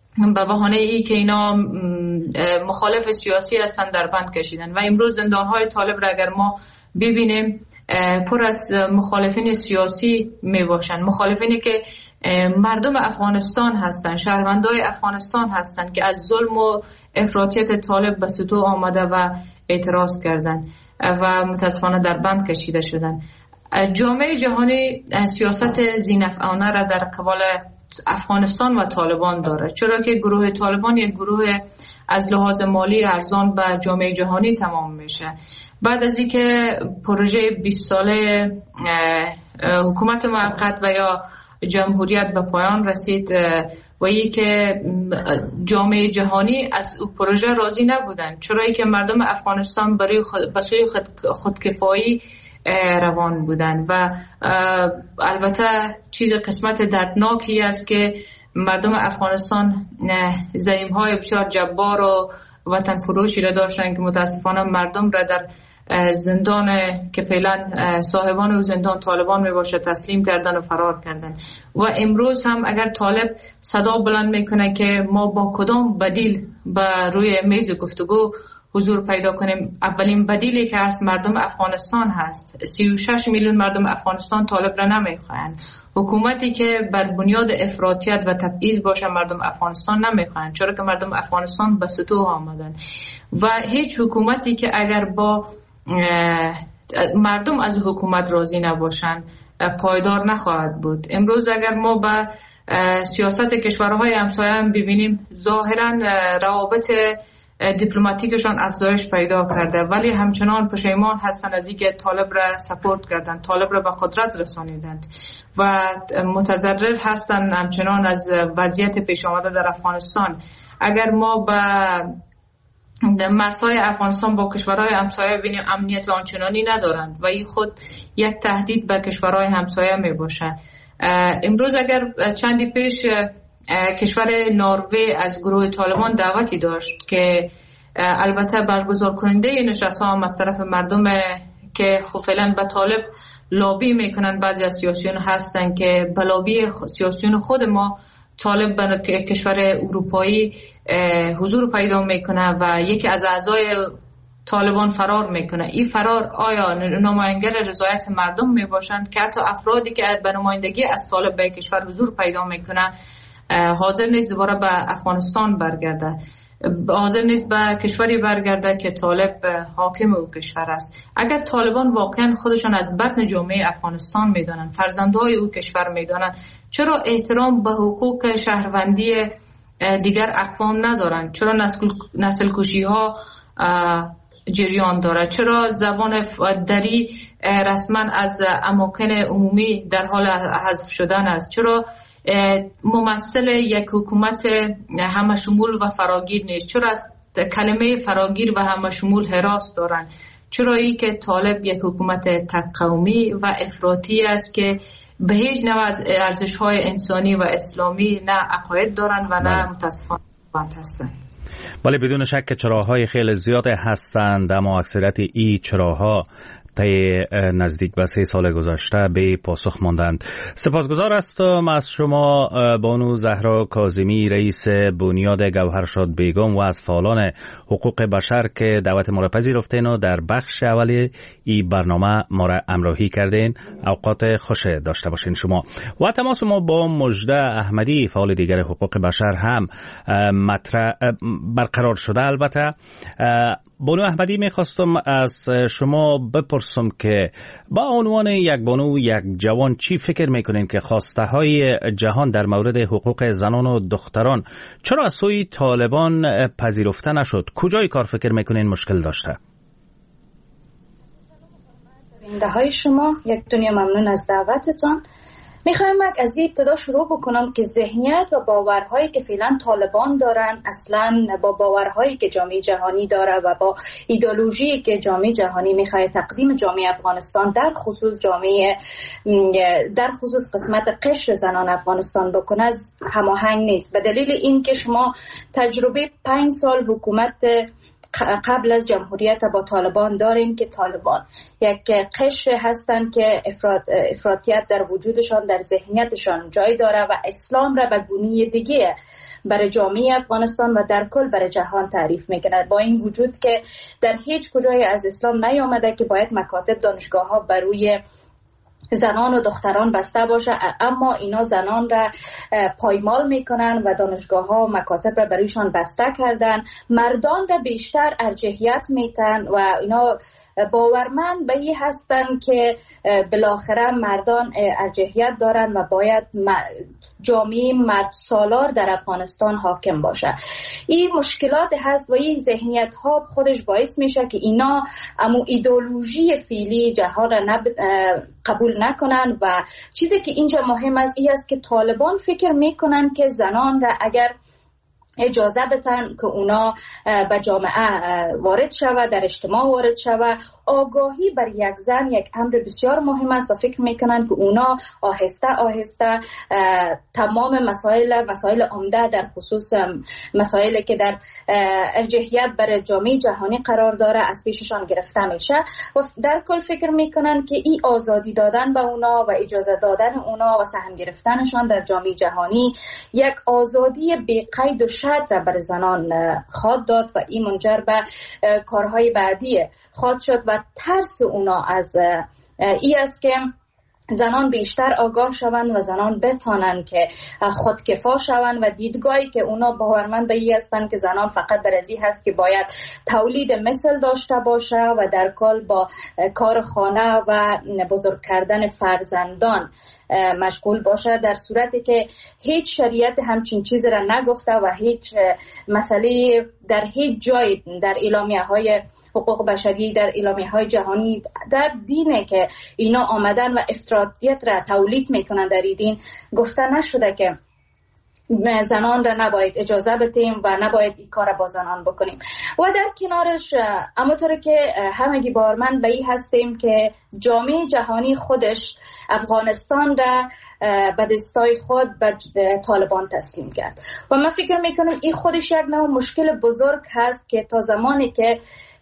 به بهانه ای که اینا مخالف سیاسی هستن در بند کشیدن و امروز زندانهای طالب را اگر ما ببینیم پر از مخالفین سیاسی می باشن، مخالفینی که مردم افغانستان هستن، شهروندای افغانستان هستن که از ظلم و افراطیت طالب به سطوح آمده و اعتراض کردن و متاسفانه در بند کشیده شدن. جامعه جهانی سیاست ذی‌نفعانه را در قبال افغانستان و طالبان داره، چرا که گروه طالبان یک گروه از لحاظ مالی ارزان به جامعه جهانی تمام میشه. بعد از اینکه پروژه بیست ساله حکومت موقت و یا جمهوریت به پایان رسید و ای که جامعه جهانی از او پروژه راضی نبودن، چرا ای که مردم افغانستان برای خود به سوی خود خودکفایی روان بودن و البته چیز قسمت دردناکی است که مردم افغانستان زعیم‌های بسیار جبار و وطن فروشی را داشتن که متاسفانه مردم را در زندان که فعلا صاحبان او زندان طالبان می باشه تسلیم کردن و فرار کردن. و امروز هم اگر طالب صدا بلند میکنه که ما با کدام بدیل به روی میز گفتگو حضور پیدا کنیم، اولین بدیلی که هست مردم افغانستان هست. سی و شش میلیون مردم افغانستان طالب را نمیخواهند. حکومتی که بر بنیاد افراطیت و تبعیض باشه مردم افغانستان نمیخواهند، چرا که مردم افغانستان به سطوح آمدن. و هیچ حکومتی که اگر با مردم از حکومت راضی نباشند پایدار نخواهد بود. امروز اگر ما به سیاست کشورهای همسایه هم ببینیم، ظاهرا روابط دیپلماتیکشان افزایش پیدا کرده، ولی همچنان پشیمان هستند از اینکه طالب را سپورت کردند، طالب را به قدرت رسانیدند و متضرر هستند همچنان از وضعیت پیش آمده در افغانستان. اگر ما به مرزهای افغانستان با کشورهای همسایه ببینیم، امنیت آنچنانی ندارند و این خود یک تهدید به کشورهای همسایه می باشه. امروز اگر چندی پیش کشور نروژ از گروه طالبان دعوتی داشت که البته برگزار کننده نشست ها هم از طرف مردم که خب فعلا به طالب لابی میکنن، بعضی از سیاسیون هستن که به لابی سیاسیون خود ما طالب به کشور اروپایی حضور پیدا میکنه و یکی از اعضای طالبان فرار میکنه. این فرار آیا نماینگر رضایت مردم میباشند که حتی افرادی که به نمایندگی از طالب به کشور حضور پیدا میکنه حاضر نیست دوباره به افغانستان برگرده، حاضر نیست به کشوری برگرده که طالب حاکم او کشور است. اگر طالبان واقعا خودشان از بطن جامعه افغانستان میدانند، فرزندهای او کشور میدانند، چرا احترام به حقوق شهروندی دیگر اقوام ندارند؟ چرا نسل نسل کشی ها جریان دارد؟ چرا زبان دری رسما از اماکن عمومی در حال حذف شدن است؟ چرا ممثل یک حکومت همه شمول و فراگیر نیست؟ چرا از کلمه فراگیر و همه شمول هراس دارند؟ چرا ای که طالب یک حکومت تک قومی و افراطی است که به هیچ نوع از ارزش‌های انسانی و اسلامی نه عقاید دارند و نه متاسفانه هستند. ولی بدون شک که چراهای خیلی زیاد هستند، اما اکثریت ای چراها طی نزدیک به سه سال گذشته به پاسخ ماندند. سپاسگزار هستم از شما بانو زهرا کاظمی، رئیس بنیاد گوهرشاد بیگم و از فعالان حقوق بشر که دعوت ما را پذیرفتین و در بخش اولی این برنامه ما را همراهی کردین. اوقات خوش داشته باشین شما. و تماس ما با مژده احمدی، فعال دیگر حقوق بشر هم مطرح برقرار شده. البته بانو احمدی میخواستم از شما بپرسم که با عنوان یک بانو، یک جوان، چی فکر میکنین که خواسته های جهان در مورد حقوق زنان و دختران چرا از سوی طالبان پذیرفته نشد؟ کجای کار فکر میکنین مشکل داشته؟ بیننده های شما یک دنیا ممنون از دعوتتان. میخوایم از این ابتدا شروع بکنم که ذهنیت و باورهایی که فعلا طالبان دارن اصلا با باورهایی که جامعه جهانی داره و با ایدئولوژی که جامعه جهانی میخواد تقدیم جامعه افغانستان در خصوص جامعه در خصوص قسمت قشر زنان افغانستان بکنه هماهنگ نیست. به دلیل این که شما تجربه پنج سال حکومت قبل از جمهوریت با طالبان داریم که طالبان یک قشر هستند که افراط افراطیت در وجودشان، در ذهنیتشان جای داره و اسلام را به گونه دیگه برای جامعه افغانستان و در کل برای جهان تعریف میکنه. با این وجود که در هیچ کجای از اسلام نیامده که باید مکاتب دانشگاه ها بروی زنان و دختران بسته باشه، اما اینا زنان را پایمال میکنن و دانشگاه ها و مکاتب را برویشان بسته کردن، مردان را بیشتر ارجحیت میتن و اینا باورمند به این هستن که بالاخره مردان ارجحیت دارن و باید جامعه مرد سالار در افغانستان حاکم باشه. این مشکلات هست و این ذهنیت ها خودش باعث میشه که اینا امو ایدئولوژی فعلی جهان را نب... قبول نکنن و چیزی که اینجا مهم است این است که طالبان فکر میکنن که زنان را اگر اجازه بتن که اونا به جامعه وارد شود، در اجتماع وارد شود، آگاهی بر یک زن یک امر بسیار مهم است و فکر میکنن که اونا آهسته آهسته تمام مسائل مسائل عمده در خصوص مسائلی که در ارجحیت بر جامعه جهانی قرار داره از پیششان گرفته میشه و در کل فکر میکنن که این آزادی دادن به اونا و اجازه دادن اونا و سهم گرفتنشان در جامعه جهانی یک آزادی بی قید و شرط را بر زنان خواهد داد و این منجر به کارهای بعدی خواهد شد و ترس اونا از این است که زنان بیشتر آگاه شوند و زنان بتانن که خودکفا شوند و دیدگاهی که اونا باورمند به این هستن که زنان فقط برزی هست که باید تولید مثل داشته باشه و در کل با کار خانه و بزرگ کردن فرزندان مشغول باشه، در صورتی که هیچ شریعت همچین چیز را نگفته و هیچ مسئله در هیچ جای در اعلامیه های حقوق بشری، در اعلامیه های جهانی، در دینه که اینا آمدن و افراطیت را تولید میکنن در این دین گفته نشده که زنان را نباید اجازه بدیم و نباید این کار با زنان بکنیم. و در کنارش همونطور که همگی باورمند به این هستیم که جامعه جهانی خودش افغانستان را به دستای خود به طالبان تسلیم کرد و من فکر میکنم این خودش یک نوع مشکل بزرگ هست که تا زمانی که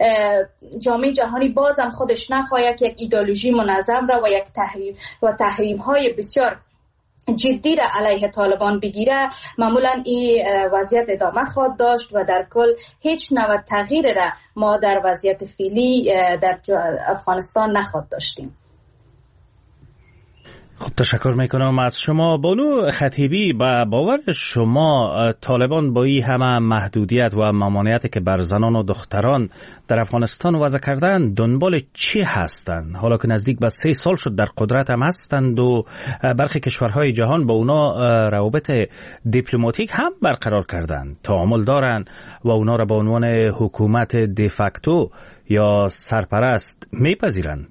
جامعه جهانی بازم خودش نخواهد یک ایدئولوژی منظم را و یک تحریم و تحریم های بسیار جدی را علیه طالبان بگیره، معمولا این وضعیت ادامه خواهد داشت و در کل هیچ نوع تغییر را ما در وضعیت فعلی در افغانستان نخواهد داشتیم. خب تشکر میکنم از شما. بانو خطیبی، با باور شما طالبان با این همه محدودیت و ممانعتی که بر زنان و دختران در افغانستان وضع کردن دنبال چی هستند؟ حالا که نزدیک به سه سال شد در قدرت هم هستند و برخی کشورهای جهان با اونا روابط دیپلماتیک هم برقرار کردند، تعامل دارند و اونا را به عنوان حکومت دیفاکتو یا سرپرست میپذیرند.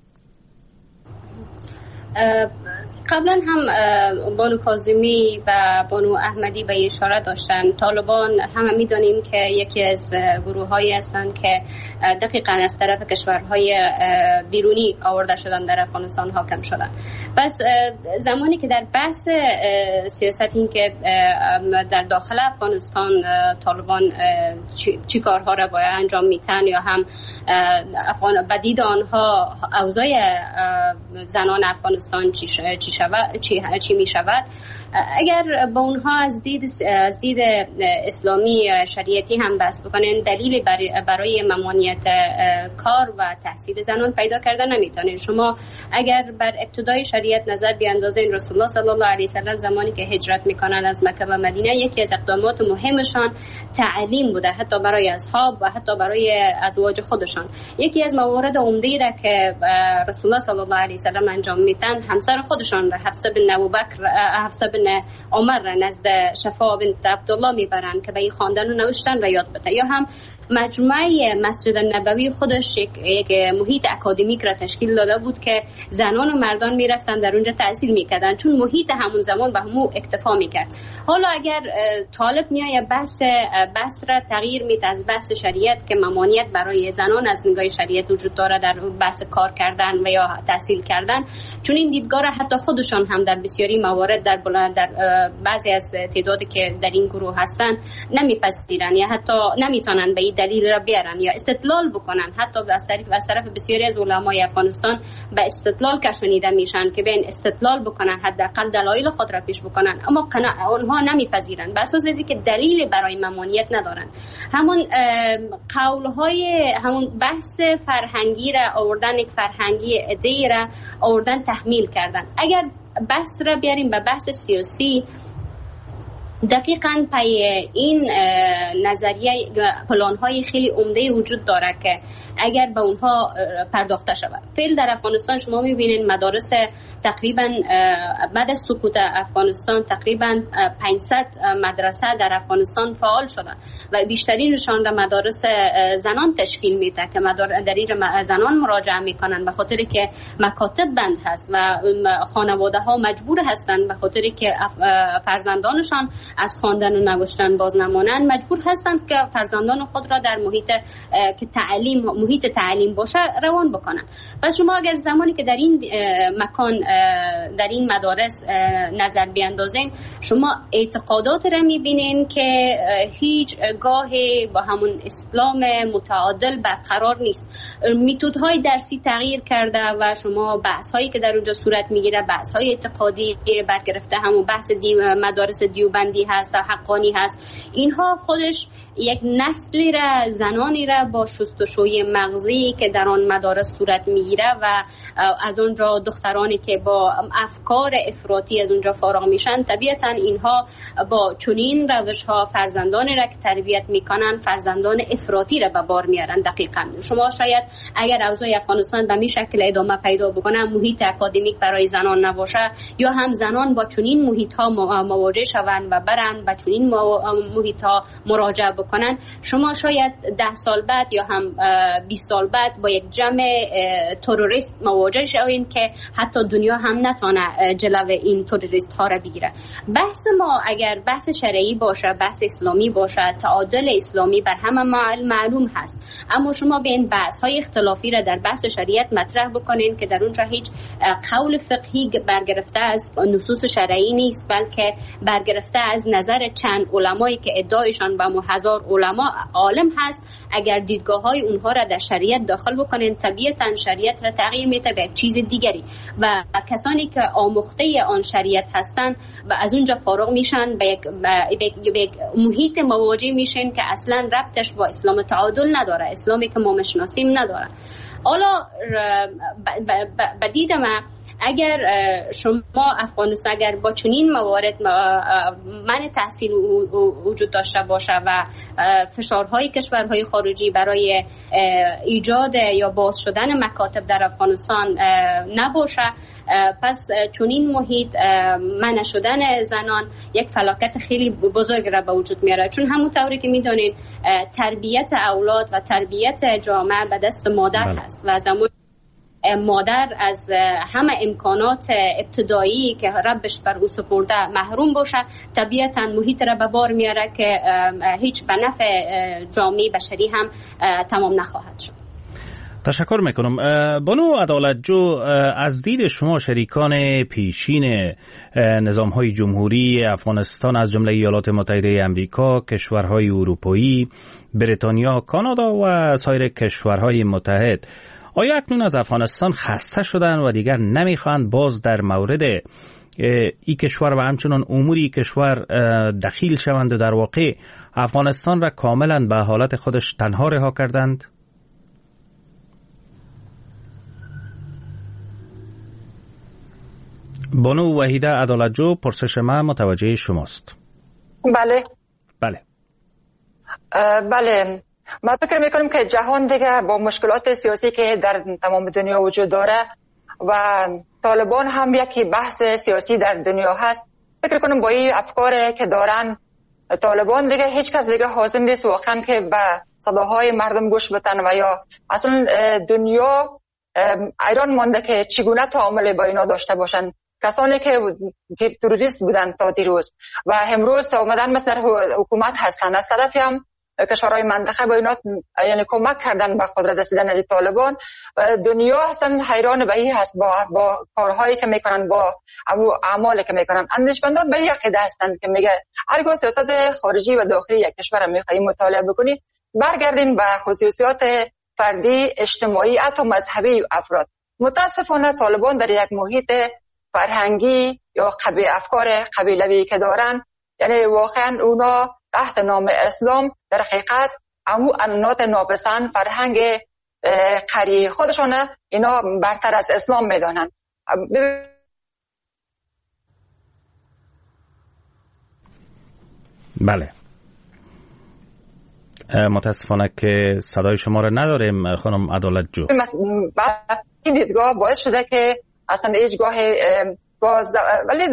قبلا هم بانو کاظمی و بانو احمدی به اشاره داشتن. طالبان همه میدانیم که یکی از گروه هایی هستند که دقیقاً از طرف کشورهای بیرونی آورده شدن در افغانستان حاکم شدن. بس زمانی که در بحث سیاست این که در داخل افغانستان طالبان چی کارها را باید انجام میتن یا هم افغان بدید آنها اوضاع زنان افغانستان چی چی شود چی چی می شود، اگر با اونها از دید از دید اسلامی شریعتی هم بحث بکنین، دلیل برای ممانعت کار و تحصیل زنان پیدا کردن نمیتونین. شما اگر بر ابتدای شریعت نظر بیاندازین، رسول الله صلی الله علیه و سلم زمانی که هجرت میکنن از مکه و مدینه، یکی از اقدامات مهمشان تعلیم بوده، حتی برای اصحاب و حتی برای ازواج خودشان. یکی از موارد عمده را که رسول الله صلی الله علیه و سلم انجام میدن، همسر خودشان را حفصه بن ابوبکر حفصه بن عمر را نزد شفاء بنت عبدالله میبرند که به این خواندن و نوشتن را یاد بده. یا هم مجموعه مسجد نبوی خودش یک محیط اکادمیک را تشکیل داده بود که زنان و مردان میرفتن در اونجا تحصیل میکردن، چون محیط همون زمان به همون اکتفا میکرد. حالا اگر طالب میای بحث بحث را تغییر میده از بحث شریعت که ممانعت برای زنان از نگاه شریعت وجود داره در بحث کار کردن و یا تحصیل کردن، چون این دیدگاه را حتی خودشان هم در بسیاری موارد در بلند در بعضی از تعدادی که در این گروه هستن نمیپذیرن یا حتی نمیتونن به این دلیل را بیارن یا استدلال بکنن. حتی از طرف از طرف بسیاری از علمای افغانستان به استدلال کشانیده میشن که بین استدلال بکنن، حداقل دلایل خود را پیش بکنن، اما اونها نمیپذیرن به اساس اینکه دلیل برای ممانعت ندارن. همون قولهای همون بحث فرهنگی را آوردن، یک فرهنگی ادعی را آوردن تحمیل کردن. اگر بحث را بیاریم به بحث سیاسی، دقیقاً پای این نظریه پلان‌های خیلی عمده وجود داره که اگر به اونها پرداخته شود. فعلا در افغانستان شما می‌بینید مدارس تقریباً بعد از سقوط افغانستان تقریباً پانصد مدرسه در افغانستان فعال شده و بیشترینشان را مدارس زنان تشکیل میده که در اینجا زنان مراجعه میکنن به خاطر که مکاتب بند هست و خانواده ها مجبور هستند به خاطر که فرزندانشان از خواندن و نوشتن باز نمانند، مجبور هستند که فرزندان خود را در محیط که تعلیم محیط تعلیم باشه روان بکنن. پس شما اگر زمانی که در این مکان در این مدارس نظر بیاندازین، شما اعتقادات را میبینین که هیچ گاهی با همون اسلام متعادل برقرار نیست. میتودهای درسی تغییر کرده و شما بحث هایی که در اونجا صورت میگیره بحث های اعتقادی برگرفته، همون بحث دی مدارس دیوبندی هست و حقانی هست. اینها خودش یک نسلی را، زنانی را با شستشوی مغزی که در آن مدارس صورت میگیره و از اونجا دخترانی که با افکار افراطی از اونجا فارغ میشن، طبیعتا اینها با چنین روش ها فرزندانی را که تربیت میکنن فرزندان افراطی را به بار میارن. دقیقاً شما شاید اگر اوضاع افغانستان به این شکل ادامه پیدا بکنه، محیط اکادمیک برای زنان نباشه یا هم زنان با چنین محیط ها مواجه شوند و برن به چنین محیط ها مراجعه کنن، شما شاید ده سال بعد یا هم بیست سال بعد با یک جمع تروریست مواجه شوین که حتی دنیا هم نتونه جلو این تروریست ها را بگیره. بحث ما اگر بحث شرعی باشه، بحث اسلامی باشه، تعادل اسلامی بر همه معلوم هست، اما شما به این بحث های اختلافی را در بحث شریعت مطرح بکنین که در اونجا هیچ قول فقهی برگرفته از نصوص شرعی نیست، بلکه برگرفته از نظر چند علمایی که ادعایشان به هزار علما عالم هست. اگر دیدگاه های اونها را در شریعت داخل بکنین، طبیعتا شریعت را تغییر میده به یک چیز دیگری و کسانی که آموخته آن شریعت هستند و از اونجا فارغ میشن به یک, به یک محیط مواجه میشن که اصلا ربطش با اسلام تعادل نداره، اسلامی که ما میشناسیم نداره. حالا به دید من اگر شما افغانستان اگر با چنین موارد من تحصیل وجود داشته باشه و فشارهای کشورهای خارجی برای ایجاد یا باز شدن مکاتب در افغانستان نباشه، پس چنین محیط منع شدن زنان یک فلاکت خیلی بزرگ را به وجود میاره. چون همونطوری که میدونید تربیت اولاد و تربیت جامعه به دست مادر بله. هست و زمان مادر از همه امکانات ابتدایی که ربش بر او سپرده محروم باشه، طبیعتا محیط را به بار میاره که هیچ به نفع جامعه بشری هم تمام نخواهد شد. تشکر میکنم. بانو عدالت جو، از دید شما شریکان پیشین نظام های جمهوری افغانستان از جمله ایالات متحده امریکا، کشورهای اروپایی، بریتانیا، کانادا و سایر کشورهای متحد، آیا اکنون از افغانستان خسته شدن و دیگر نمیخواهند باز در مورد این کشور و همچنان اموری کشور دخیل شوند و در واقع افغانستان را کاملا به حالت خودش تنها رها کردند؟ بانو وحیده عدالتجو، پرسش من متوجه شماست. بله بله بله ما فکر میکنم که جهان دیگه با مشکلات سیاسی که در تمام دنیا وجود داره و طالبان هم یکی بحث سیاسی در دنیا هست، فکر کنم با این افکار که دارن طالبان دیگه هیچ کس دیگه حاضر نیست واقعا که به صداهای مردم گوش بدن و یا اصلا دنیا ایران مانده که چگونه تعامل با اینا داشته باشن. کسانی که تروریست بودن تا دیروز و امروز اومدن مثل حکومت هستن، از طرفی هم کشورهای منطقه با اینا یعنی کمک کردن به قدرت رسیدن از طالبان. دنیا اصلا حیران به این هست با با کارهایی که میکنن، با اعمالی که میکنن. اندیشمندان به این عقیده هستند که میگه هرگاه سیاست خارجی و داخلی یک کشور میخوای مطالعه بکنی، برگردیم به خصوصیات فردی، اجتماعی، حتی مذهبی افراد. متاسفانه طالبان در یک محیط فرهنگی یا قبیله افکار قبیلوی که دارن، یعنی واقعا اونا تحت نام اسلام در حقیقت امو انات ناپسند فرهنگ قری خودشون اینا برتر از اسلام میدانن. بله، متاسفانه که صدای شما را نداریم خانم عدالت جو. این دیدگاه باعث شده که اصلا هیچگاه باز، ولی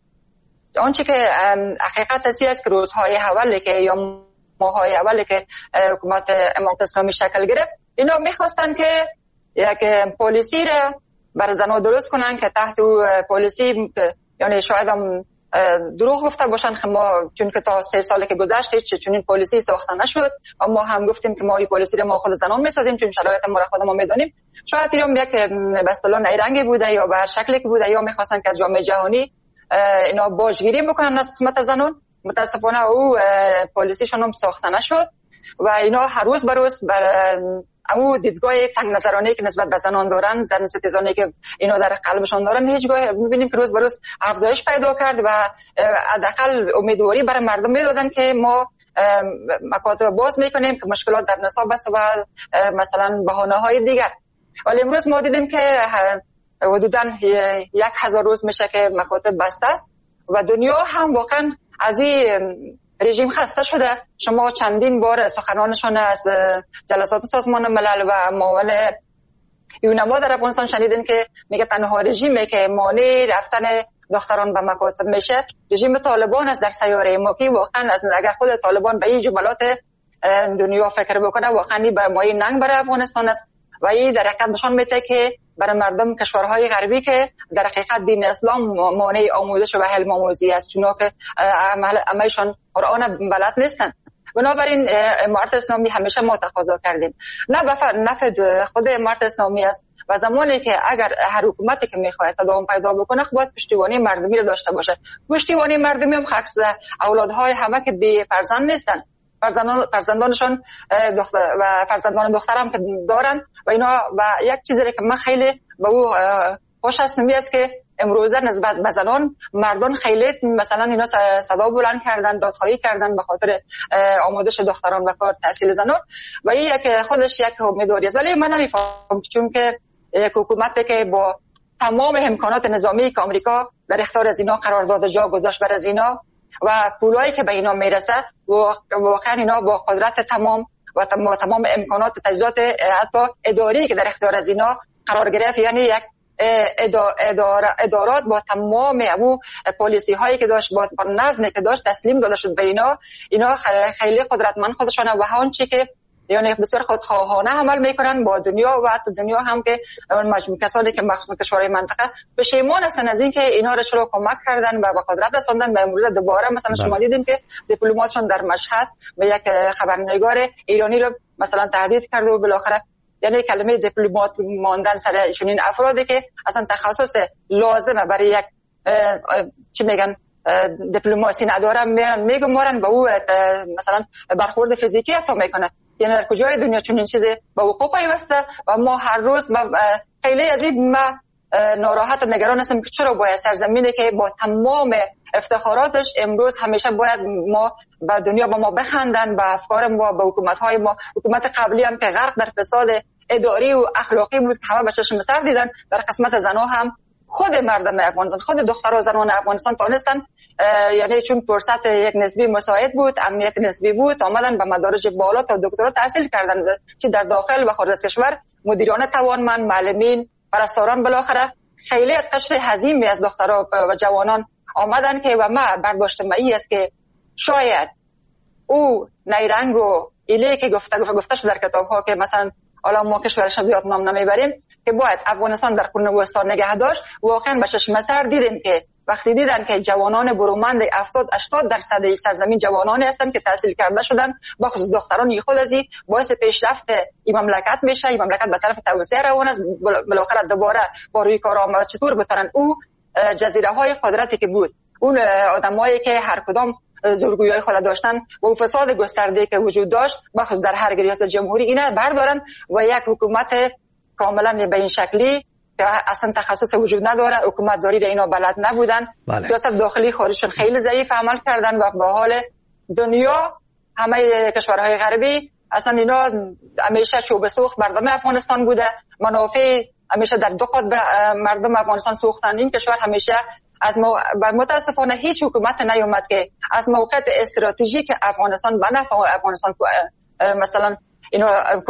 آنچه که حقیقت اسی است که روزهای اولی که یا ماهای اولی که حکومت امارت اسلامی شکل گرفت، اینا میخواستن که یک پالیسی را بر زنها درست کنن که تحت پالیسی، یعنی شاید هم دروغ گفته باشن که ما، چون که تا سه سالی که گذشت هیچ چون این پالیسی ساخته نشد، اما هم گفتیم که ما این پالیسی رو ما خود زنان میسازیم چون شرایط ما را خود ما میدانیم. شاید اینم یک به اصطلاح نیرنگی بوده یا به هر شکلی که بوده، یا میخواستن که از جامعه جهانی اینا باجگیری بکنن از قسمت زنان. متاسفانه او پالیسیشون هم ساخته نشد و اینا هر روز به روز بر امو دیدگاه تنگ نظرانه که نسبت به زنان دارن، زن ستیزانه که اینا در قلبشون دارن، هیچگاه میبینیم که روز به روز افزایش پیدا کرد و حداقل امیدواری برای مردم میدادن که ما مکاتب باز میکنیم که مشکلات در نصاب است و مثلا بهانه های دیگر. ولی امروز ما دیدیم که حدوداً یک هزار روز میشه که مکاتب بسته است و دنیا هم واقعا از این رژیم خسته شده. شما چندین بار سخنانشان از جلسات سازمان ملل و معاون یونما در افغانستان شنیدین که میگه تنها رژیمی که مانع رفتن دختران به مکاتب میشه رژیم طالبان است در سیاره ما، که واقعا از اگر خود طالبان به این جملات دنیا فکر بکنه واقعا بر مایه ننگ برای افغانستان است و این در حقیقت نشان میده که برای مردم کشورهای غربی که در حقیقت دین اسلام مانع آموزش و علم آموزی است، چون که همه‌شان قرآن بلد نیستن. بنابراین امارت اسلامی همیشه ما تقاضا کردیم نه نفع خود امارت اسلامی است و زمانی که اگر هر حکومتی که میخواد تداوم پیدا بکنه خب باید پشتیبانی مردمی رو داشته باشه. پشتیبانی مردمی هم خاص اولادهای همه که بی فرزند نیستن، فرزندان فرزندانشون دختر و فرزندان دخترم که دارن و اینا. و یک چیزی که من خیلی به او خوش هستم است که امروزه نسبت به زنان مردان خیلی مثلا اینا صدا بلند کردن، دادخواهی کردن به خاطر آموزش دختران و کار تحصیل زنان و این یک خودش یک امیدواری است. ولی من نمیفهمم چون که یک حکومتی که با تمام امکانات نظامی که آمریکا در اختیار از اینا قرار داده جا گذاشت بر از اینا و پولایی که به اینا میرسه واقعا اینا با قدرت تمام و تمام امکانات تجهیزات حتی اداری که در اختیار از اینا قرار گرفت، یعنی یک اداره ادارات با تمام امو پالیسی هایی که داشت با نظمی که داشت تسلیم داده شد به اینا. اینا خیلی قدرتمند خودشانه و هان چی که یعنی بسیار خودخواهانه عمل میکنن با دنیا و حتی دنیا هم که مجموع کسانی که مخصوصا کشورهای منطقه پشیمان هستن از اینکه اینا را چرا کمک کردن و به قدرت رساندن. به امروز دوباره مثلا شما دیدین که دیپلماتشون در مشهد به یک خبرنگار ایرانی رو مثلا تهدید کرد و بالاخره یعنی کلمه دیپلمات ماندن سر چنین افرادی که اصلا تخصص لازمه برای یک چی میگن دیپلماسی نداره میگمارن به او مثلا برخورد فیزیکی حتی میکنه. یعنی در کجای دنیا چنین چیزی به وقوع پیوسته و ما هر روز خیلی از این ما ناراحت و نگران هستم که چرا باید سرزمینی که با تمام افتخاراتش امروز همیشه باید ما به دنیا با ما بخندن، به افکار ما، به حکومت‌های ما، حکومت قبلی هم که غرق در فساد اداری و اخلاقی بود که همه به چشم سر دیدن، در قسمت زنها هم خود مردم افغانستان، خود دختر و زنان افغانستان تونستن یعنی چون فرصت یک نسبی مساعد بود، امنیت نسبی بود، آمدن به مدارج بالا تا دکترا تحصیل کردن، چه در داخل و خارج از کشور، مدیران توانمند، معلمین، پرستاران. بالاخره خیلی از قشر عظیمی از دخترها و جوانان آمدن که و ما برداشت مایی است که شاید او نیرنگ و ایله که گفته گفته شده در کتاب ها که مثلا حالا ما کشورش زیاد نام نمیبریم که باید افغانستان در قرون وسطا نگه داشت، واقعا به چشم سر دیدیم که وقتی دیدن که جوانان برومند هفتاد هشتاد درصد یک سرزمین جوانانی هستند که تحصیل کرده شدن، با خصوص دختران خود از این باعث پیشرفت این مملکت میشه، این مملکت به طرف توسعه روان است. بالاخره دوباره با روی کار آمد چطور بتونن او جزیره های قدرتی که بود، اون آدمایی که هر کدام زورگویی خود داشتن و فساد گسترده که وجود داشت بخصوص در هر ریاست جمهوری اینا بردارن و یک حکومت کاملا به این شکلی که اصلا تخصص وجود نداره، حکومت داری اینا بلد نبودن، بله. سیاست داخلی خارجشون خیلی ضعیف عمل کردن و با حال دنیا همه کشورهای غربی اصلا اینا همیشه چوب سوخت مردم افغانستان بوده، منافع همیشه در دو قطب مردم افغانستان سوختن. این کشور همیشه از مو... متاسفانه هیچ حکومت نیومد که از موقعیت استراتژیک افغانستان به نفع افغانستان مثلا اینو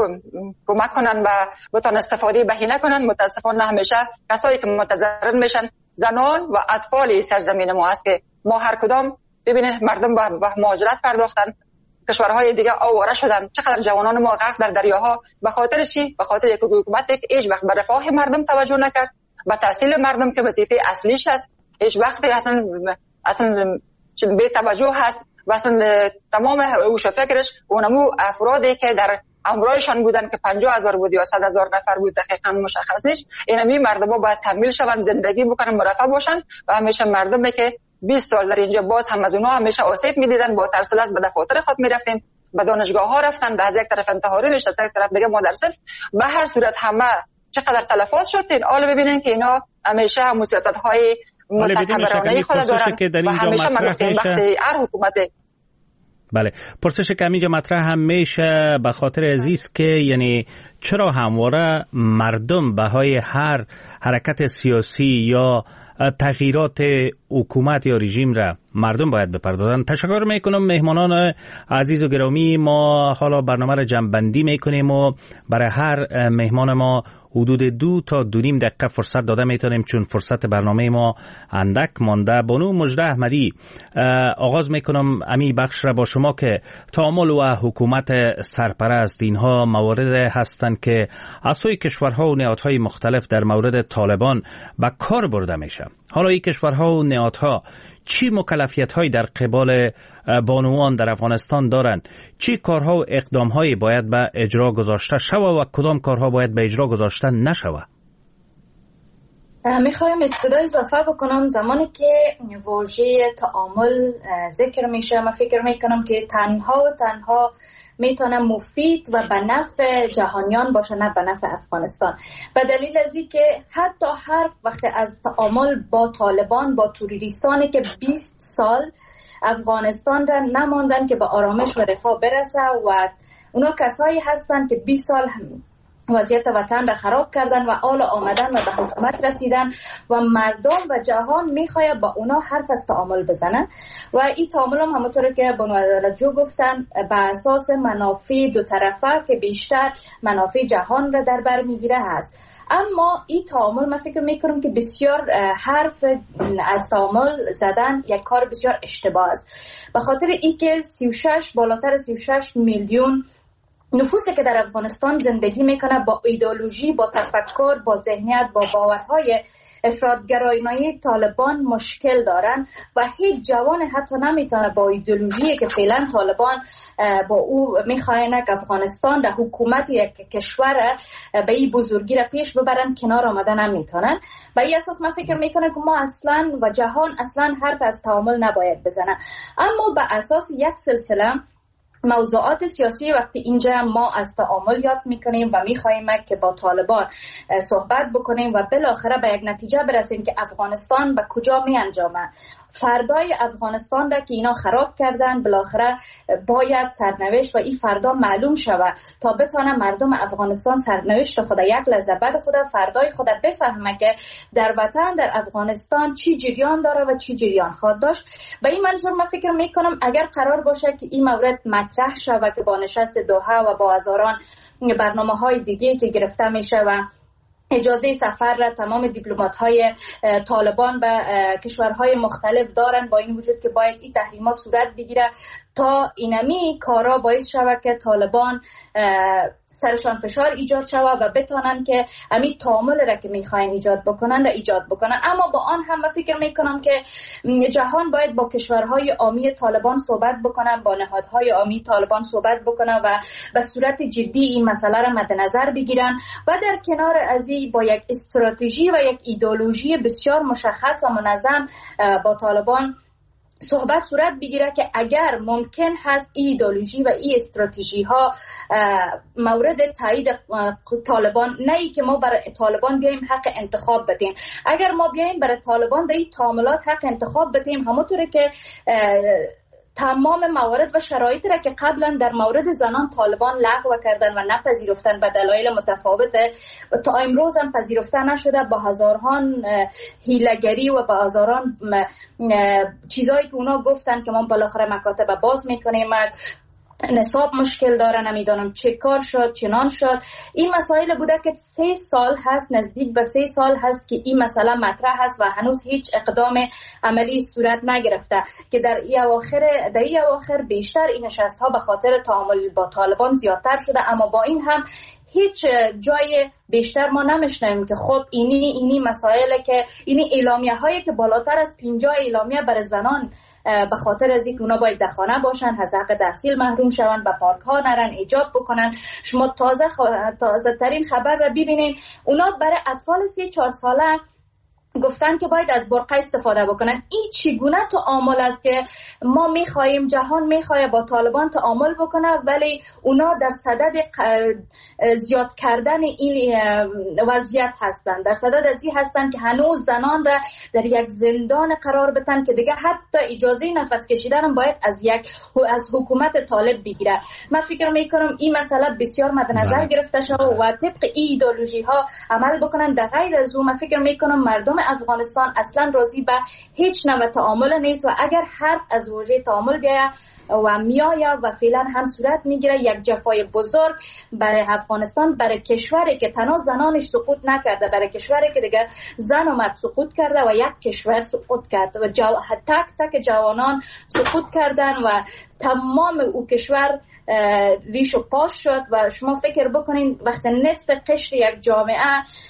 کمک کنن و بتون استفاده بهینه کنن. متاسفانه همیشه کسایی که متضرر میشن زنان و اطفال سرزمین ما است که ما هر کدام ببینید مردم به مهاجرت پرداختن، کشورهای دیگه آواره شدن، چقدر جوانان ما غرق در دریاها. به خاطر چی؟ به خاطر یک حکومتی که هیچ وقت به رفاه مردم توجه نکرد، به تحصیل مردم که وظیفه اصلیش است هیچ وقت اصلا اصلا بی توجه هست و اصلا تمام اوش فکرش اونمو افرادی که در امرایشان بودن که پنجاه هزار بود یا صد هزار نفر بود دقیقا مشخص نیست، اینمی مردم ها باید تحمیل شون، زندگی بکنن، مرفه باشن و همیشه مردمی که بیست سال در اینجا باز هم از اونها همیشه آسیب میدیدن، با ترس از به دفاتر خود میرفتیم، به دانشگاه ها رفتن، از یک طرف انتحاری میشد، از یک طرف دیگه مدرسه. به هر صورت همه چقدر تلفات شد. این حالا ببینین که اینا همیشه هم سیاست های متکبرانه خود دارن که در و همیشه مگفتیم وقتی هر حکومت. بله، پرسش که اینجا مطرح هم میشه به خاطر عزیز که یعنی چرا همواره مردم بهای هر حرکت سیاسی یا تغییرات حکومت یا رژیم را مردم باید بپردازن. تشکر میکنم مهمانان عزیز و گرامی. ما حالا برنامه را جمع‌بندی میکنیم و برای هر مهمان ما حدود دو تا دو نیم دقیقه فرصت داده میتونیم چون فرصت برنامه ما اندک مانده. بانو مژده احمدی، آغاز میکنم امی بخش را با شما که تعامل و حکومت سرپرست اینها موارد هستند که از سوی کشورها و نهادهای مختلف در مورد طالبان به کار برده میشه. حالا این کشورها و نهادها چی مکلفیت هایی در قبال بانوان در افغانستان دارند؟ چی کارها و اقدامهایی باید به اجرا گذاشته شوه و کدام کارها باید به اجرا گذاشته نشوه؟ میخوایم ابتدا اضافه بکنم زمانی که واژه تعامل ذکر میشه من فکر میکنم که تنها و تنها میتونه مفید و به نفع جهانیان باشه نه به نفع افغانستان. به دلیل از این که حتی هر وقت از تعامل با طالبان با توریستانی که بیست سال افغانستان را نماندن که به آرامش و رفاه برسه و اونا کسایی هستن که بیست سال وضعیت وطن را خراب کردن و آل آمدن و به حکومت رسیدن و مردم و جهان میخواد با اونا حرف از تعامل بزنن و این تعامل هم همونطور که بانو عدالتجو گفتن به اساس منافع دو طرفه که بیشتر منافع جهان را در بر میگیره هست. اما این تعامل من فکر میکنم که بسیار حرف از تعامل زدن یک کار بسیار اشتباه است، به خاطر ای که سی و شش بالاتر سی و شش میلیون نفوسی که در افغانستان زندگی میکنه با ایدئولوژی، با تفکر، با ذهنیت، با باورهای افراطگرایی طالبان مشکل دارن و هیچ جوان حتی نمیتونه با ایدئولوژی که فعلا طالبان با او میخواهند که افغانستان در حکومت یک کشور به این بزرگی را پیش ببرن کنار آمده نمیتونن. به این اساس من فکر میکنم که ما اصلا و جهان اصلا حرف از تعامل نباید بزنن، اما به اساس یک سلسله موضوعات سیاسی وقتی اینجا ما از تعامل یاد میکنیم و میخوایم که با طالبان صحبت بکنیم و بالاخره به یک نتیجه برسیم که افغانستان به کجا می انجامه، فردای افغانستان را که اینا خراب کردن بالاخره باید سرنوشت و این فردا معلوم شود تا بتونه مردم افغانستان سرنوشت خود یک لحظه بعد خود فردای خود بفهمه که در وطن در افغانستان چی جریان داره و چی جریان خواهد داشت. به این منظور من فکر میکنم اگر قرار باشه که این مورد مطرح شود که با نشست دوحه و با هزاران برنامه های دیگه که گرفته میشه و اجازه سفر را تمام دیپلمات های طالبان به کشورهای مختلف دارن، با این وجود که باید این تحریمات صورت بگیره تا اینمی کارا باعث شود که طالبان سرشان فشار ایجاد شود و بتانن که همین تعامل را که میخواین ایجاد بکنن را ایجاد بکنن. اما با آن هم من فکر میکنم که جهان باید با کشورهای عامی طالبان صحبت بکنن، با نهادهای عامی طالبان صحبت بکنن و به صورت جدی این مسئله را مد نظر بگیرن و در کنار از این با یک استراتژی و یک ایدئولوژی بسیار مشخص و منظم با طالبان صحبت صورت بگیره که اگر ممکن هست این ایدئولوژی و این استراتژی ها مورد تایید طالبان، نه ای که ما برای طالبان بیایم حق انتخاب بدیم. اگر ما بیایم برای طالبان در این تعاملات حق انتخاب بدیم، همونطوره که تمام موارد و شرایطی را که قبلا در مورد زنان طالبان لغو کردن و نپذیرفتن به دلایل متفاوت، تا امروز هم پذیرفته نشده، با هزاران هیلگری و با هزاران چیزایی که اونا گفتن که ما بالاخره مکاتب باز میکنیم، نصاب مشکل داره، نمیدونم چه کار شد چنان شد. این مسائل بوده که سه سال هست، نزدیک به سه سال هست که این مسئله مطرح هست و هنوز هیچ اقدام عملی صورت نگرفته که در این اواخر در این اواخر بیشتر این نشست ها به خاطر تعامل با طالبان زیادتر شده، اما با این هم هیچ جای بیشتر ما نمیشنیم که خب اینی اینی مسائل که اینی اعلامیه هایی که بالاتر از پنجاه اعلامیه برای زنان به خاطر از اینکه اونا باید در خانه باشن، از حق تحصیل محروم شوند، به پارک ها نرن، ایجاب بکنن. شما تازه خ... تازه ترین خبر را ببینین، اونا برای اطفال سی چهار ساله گفتن که باید از برقه استفاده بکنن. این چگونه تعامل است که ما میخواهیم، جهان میخواه با طالبان تعامل بکنه، ولی اونا در صدد زیاد کردن این وضعیت هستند، در صدد از این هستند که هنوز زنان را در یک زندان قرار بدن که دیگه حتی اجازه نفس کشیدن هم باید از یک از حکومت طالب بگیره. من فکر میکنم این مسئله بسیار مد نظر گرفته شد و طبق ایدئولوژی ها عمل بکنن. در غیر از اون من فکر میکنم مردم افغانستان اصلا راضی به هیچ نوع تعامل نیست و اگر حرف از واژه تعامل بیاید و میآید و فعلا هم صورت میگیره، یک جفای بزرگ برای افغانستان، برای کشوری که تنها زنانش سقوط نکرده، برای کشوری که دیگه زن و مرد سقوط کرده و یک کشور سقوط کرده و جو... تک تک جوانان سقوط کردن و تمام او کشور ریش و پاش شد. و شما فکر بکنین وقتی نصف قشر یک جامعه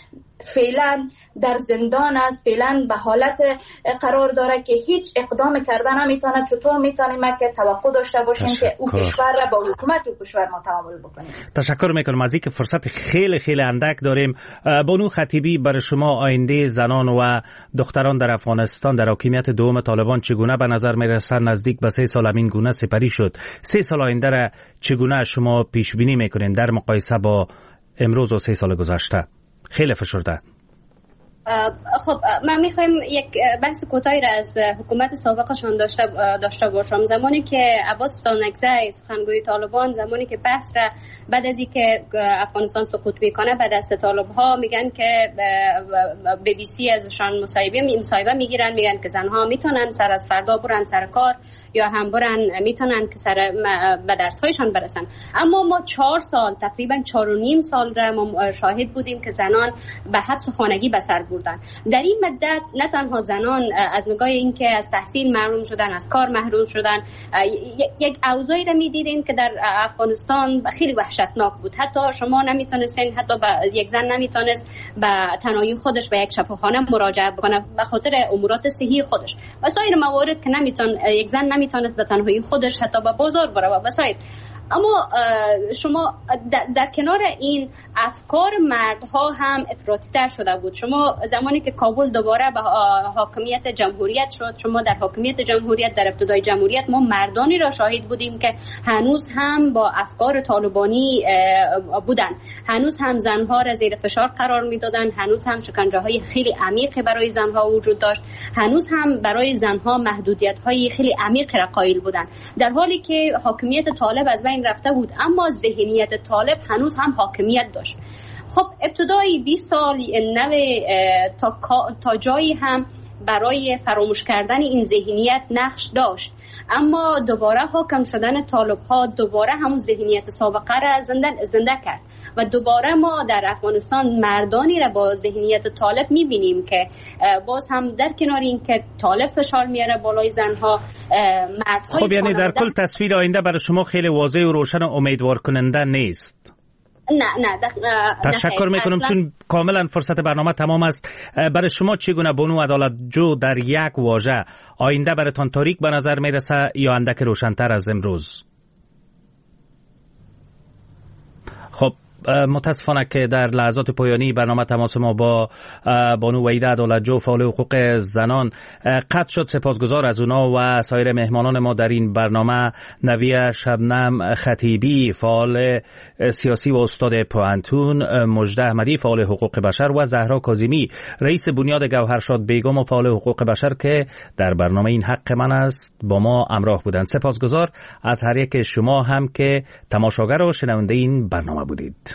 فعلا در زندان است، فعلا به حالت قرار داره که هیچ اقدام کردن نمیتونه، چطور میتونیم که توقع داشته باشیم تشکر. که او کشور را با حکومت او کشور ما تعامل بکنیم؟ تشکر میکنم. از اینکه فرصت خیلی خیلی اندک داریم، بانو خطیبی، برای شما آینده زنان و دختران در افغانستان در حاکمیت دوم طالبان چگونه به نظر میرسه؟ نزدیک به سه سال همین گونه سپری شد. سه سال آینده را چگونه شما پیش بینی میکنین در مقایسه با امروز و سه سال گذشته؟ خیلی فشرده. خب من میخوایم یک بحث کوتاهی را از حکومت سابقشان داشته داشته باشم. زمانی که عباس دانکزی سخنگوی طالبان، زمانی که بحث را بعد از اینکه افغانستان سقوط میکنه به دست طالب ها، میگن که بی بی سی ازشان مصاحبه مصاحبه میگیرن، میگن که زنها میتونن سر از فردا برن سر کار یا هم برن میتونن که سر به درس هایشان برسن. اما ما چهار سال تقریبا چهار و نیم سال را ما شاهد بودیم که زنان به حبس خانگی به سر بردن. در این مدت نه تنها زنان از نگاه اینکه از تحصیل محروم شدن، از کار محروم شدن، یک اوضاعی را میدیدین که در افغانستان خیلی وحشتناک بود. حتی شما نمیتونستین، حتی یک زن نمیتونست به تنهایی خودش به یک شفاخانه مراجعه بکنه به خاطر امورات صحی خودش و سایر موارد که نمیتون یک زن نمیتونست به تنهایی خودش حتی به بازار بره و سایر. اما شما در, در کنار این افکار مردها هم افراطی تر شده بود. شما زمانی که کابل دوباره به حاکمیت جمهوریت شد، شما در حاکمیت جمهوریت، در ابتدای جمهوریت ما مردانی را شاهد بودیم که هنوز هم با افکار طالبانی بودن، هنوز هم زنها را زیر فشار قرار میدادن، هنوز هم شکنجه‌های خیلی عمیقی برای زنها وجود داشت، هنوز هم برای زنها محدودیت‌های خیلی عمیقی را قائل بودن، در حالی که حاکمیت طالب از بین رفته بود اما ذهنیت طالب هنوز هم حاکمیت داشت. خب ابتدای بیست سال نو تا, تا جایی هم برای فراموش کردن این ذهنیت نقش داشت، اما دوباره حاکم شدن طالب ها دوباره همون ذهنیت سابقه را زنده, زنده کرد و دوباره ما در افغانستان مردانی را با ذهنیت طالب میبینیم که باز هم در کنار این که طالب فشار میاره بالای زنها، مردهای خب یعنی در کل تصویر آینده برای شما خیلی واضح و روشن و امیدوار کننده نیست؟ نه نه تشکر میکنم چون کاملا فرصت برنامه تمام است. برای شما چگونه بانو عدالت جو در یک واژه آینده براتان تاریک به نظر میرسه یا اندک روشن‌تر از امروز؟ خب متاسفانه که در لحظات پایانی برنامه تماس ما با بانو وحیده عدالتجو فعال حقوق زنان قطع شد. سپاسگزار از اونا و سایر مهمانان ما در این برنامه، نویه شبنم خطیبی فعال سیاسی و استاد پوهنتون، مجده احمدی فعال حقوق بشر و زهرا کاظمی رئیس بنیاد گوهرشاد بیگم و فعال حقوق بشر که در برنامه این حق من است با ما همراه بودند. سپاسگزار از هر یک شما هم که تماشاگر و شنونده این برنامه بودید.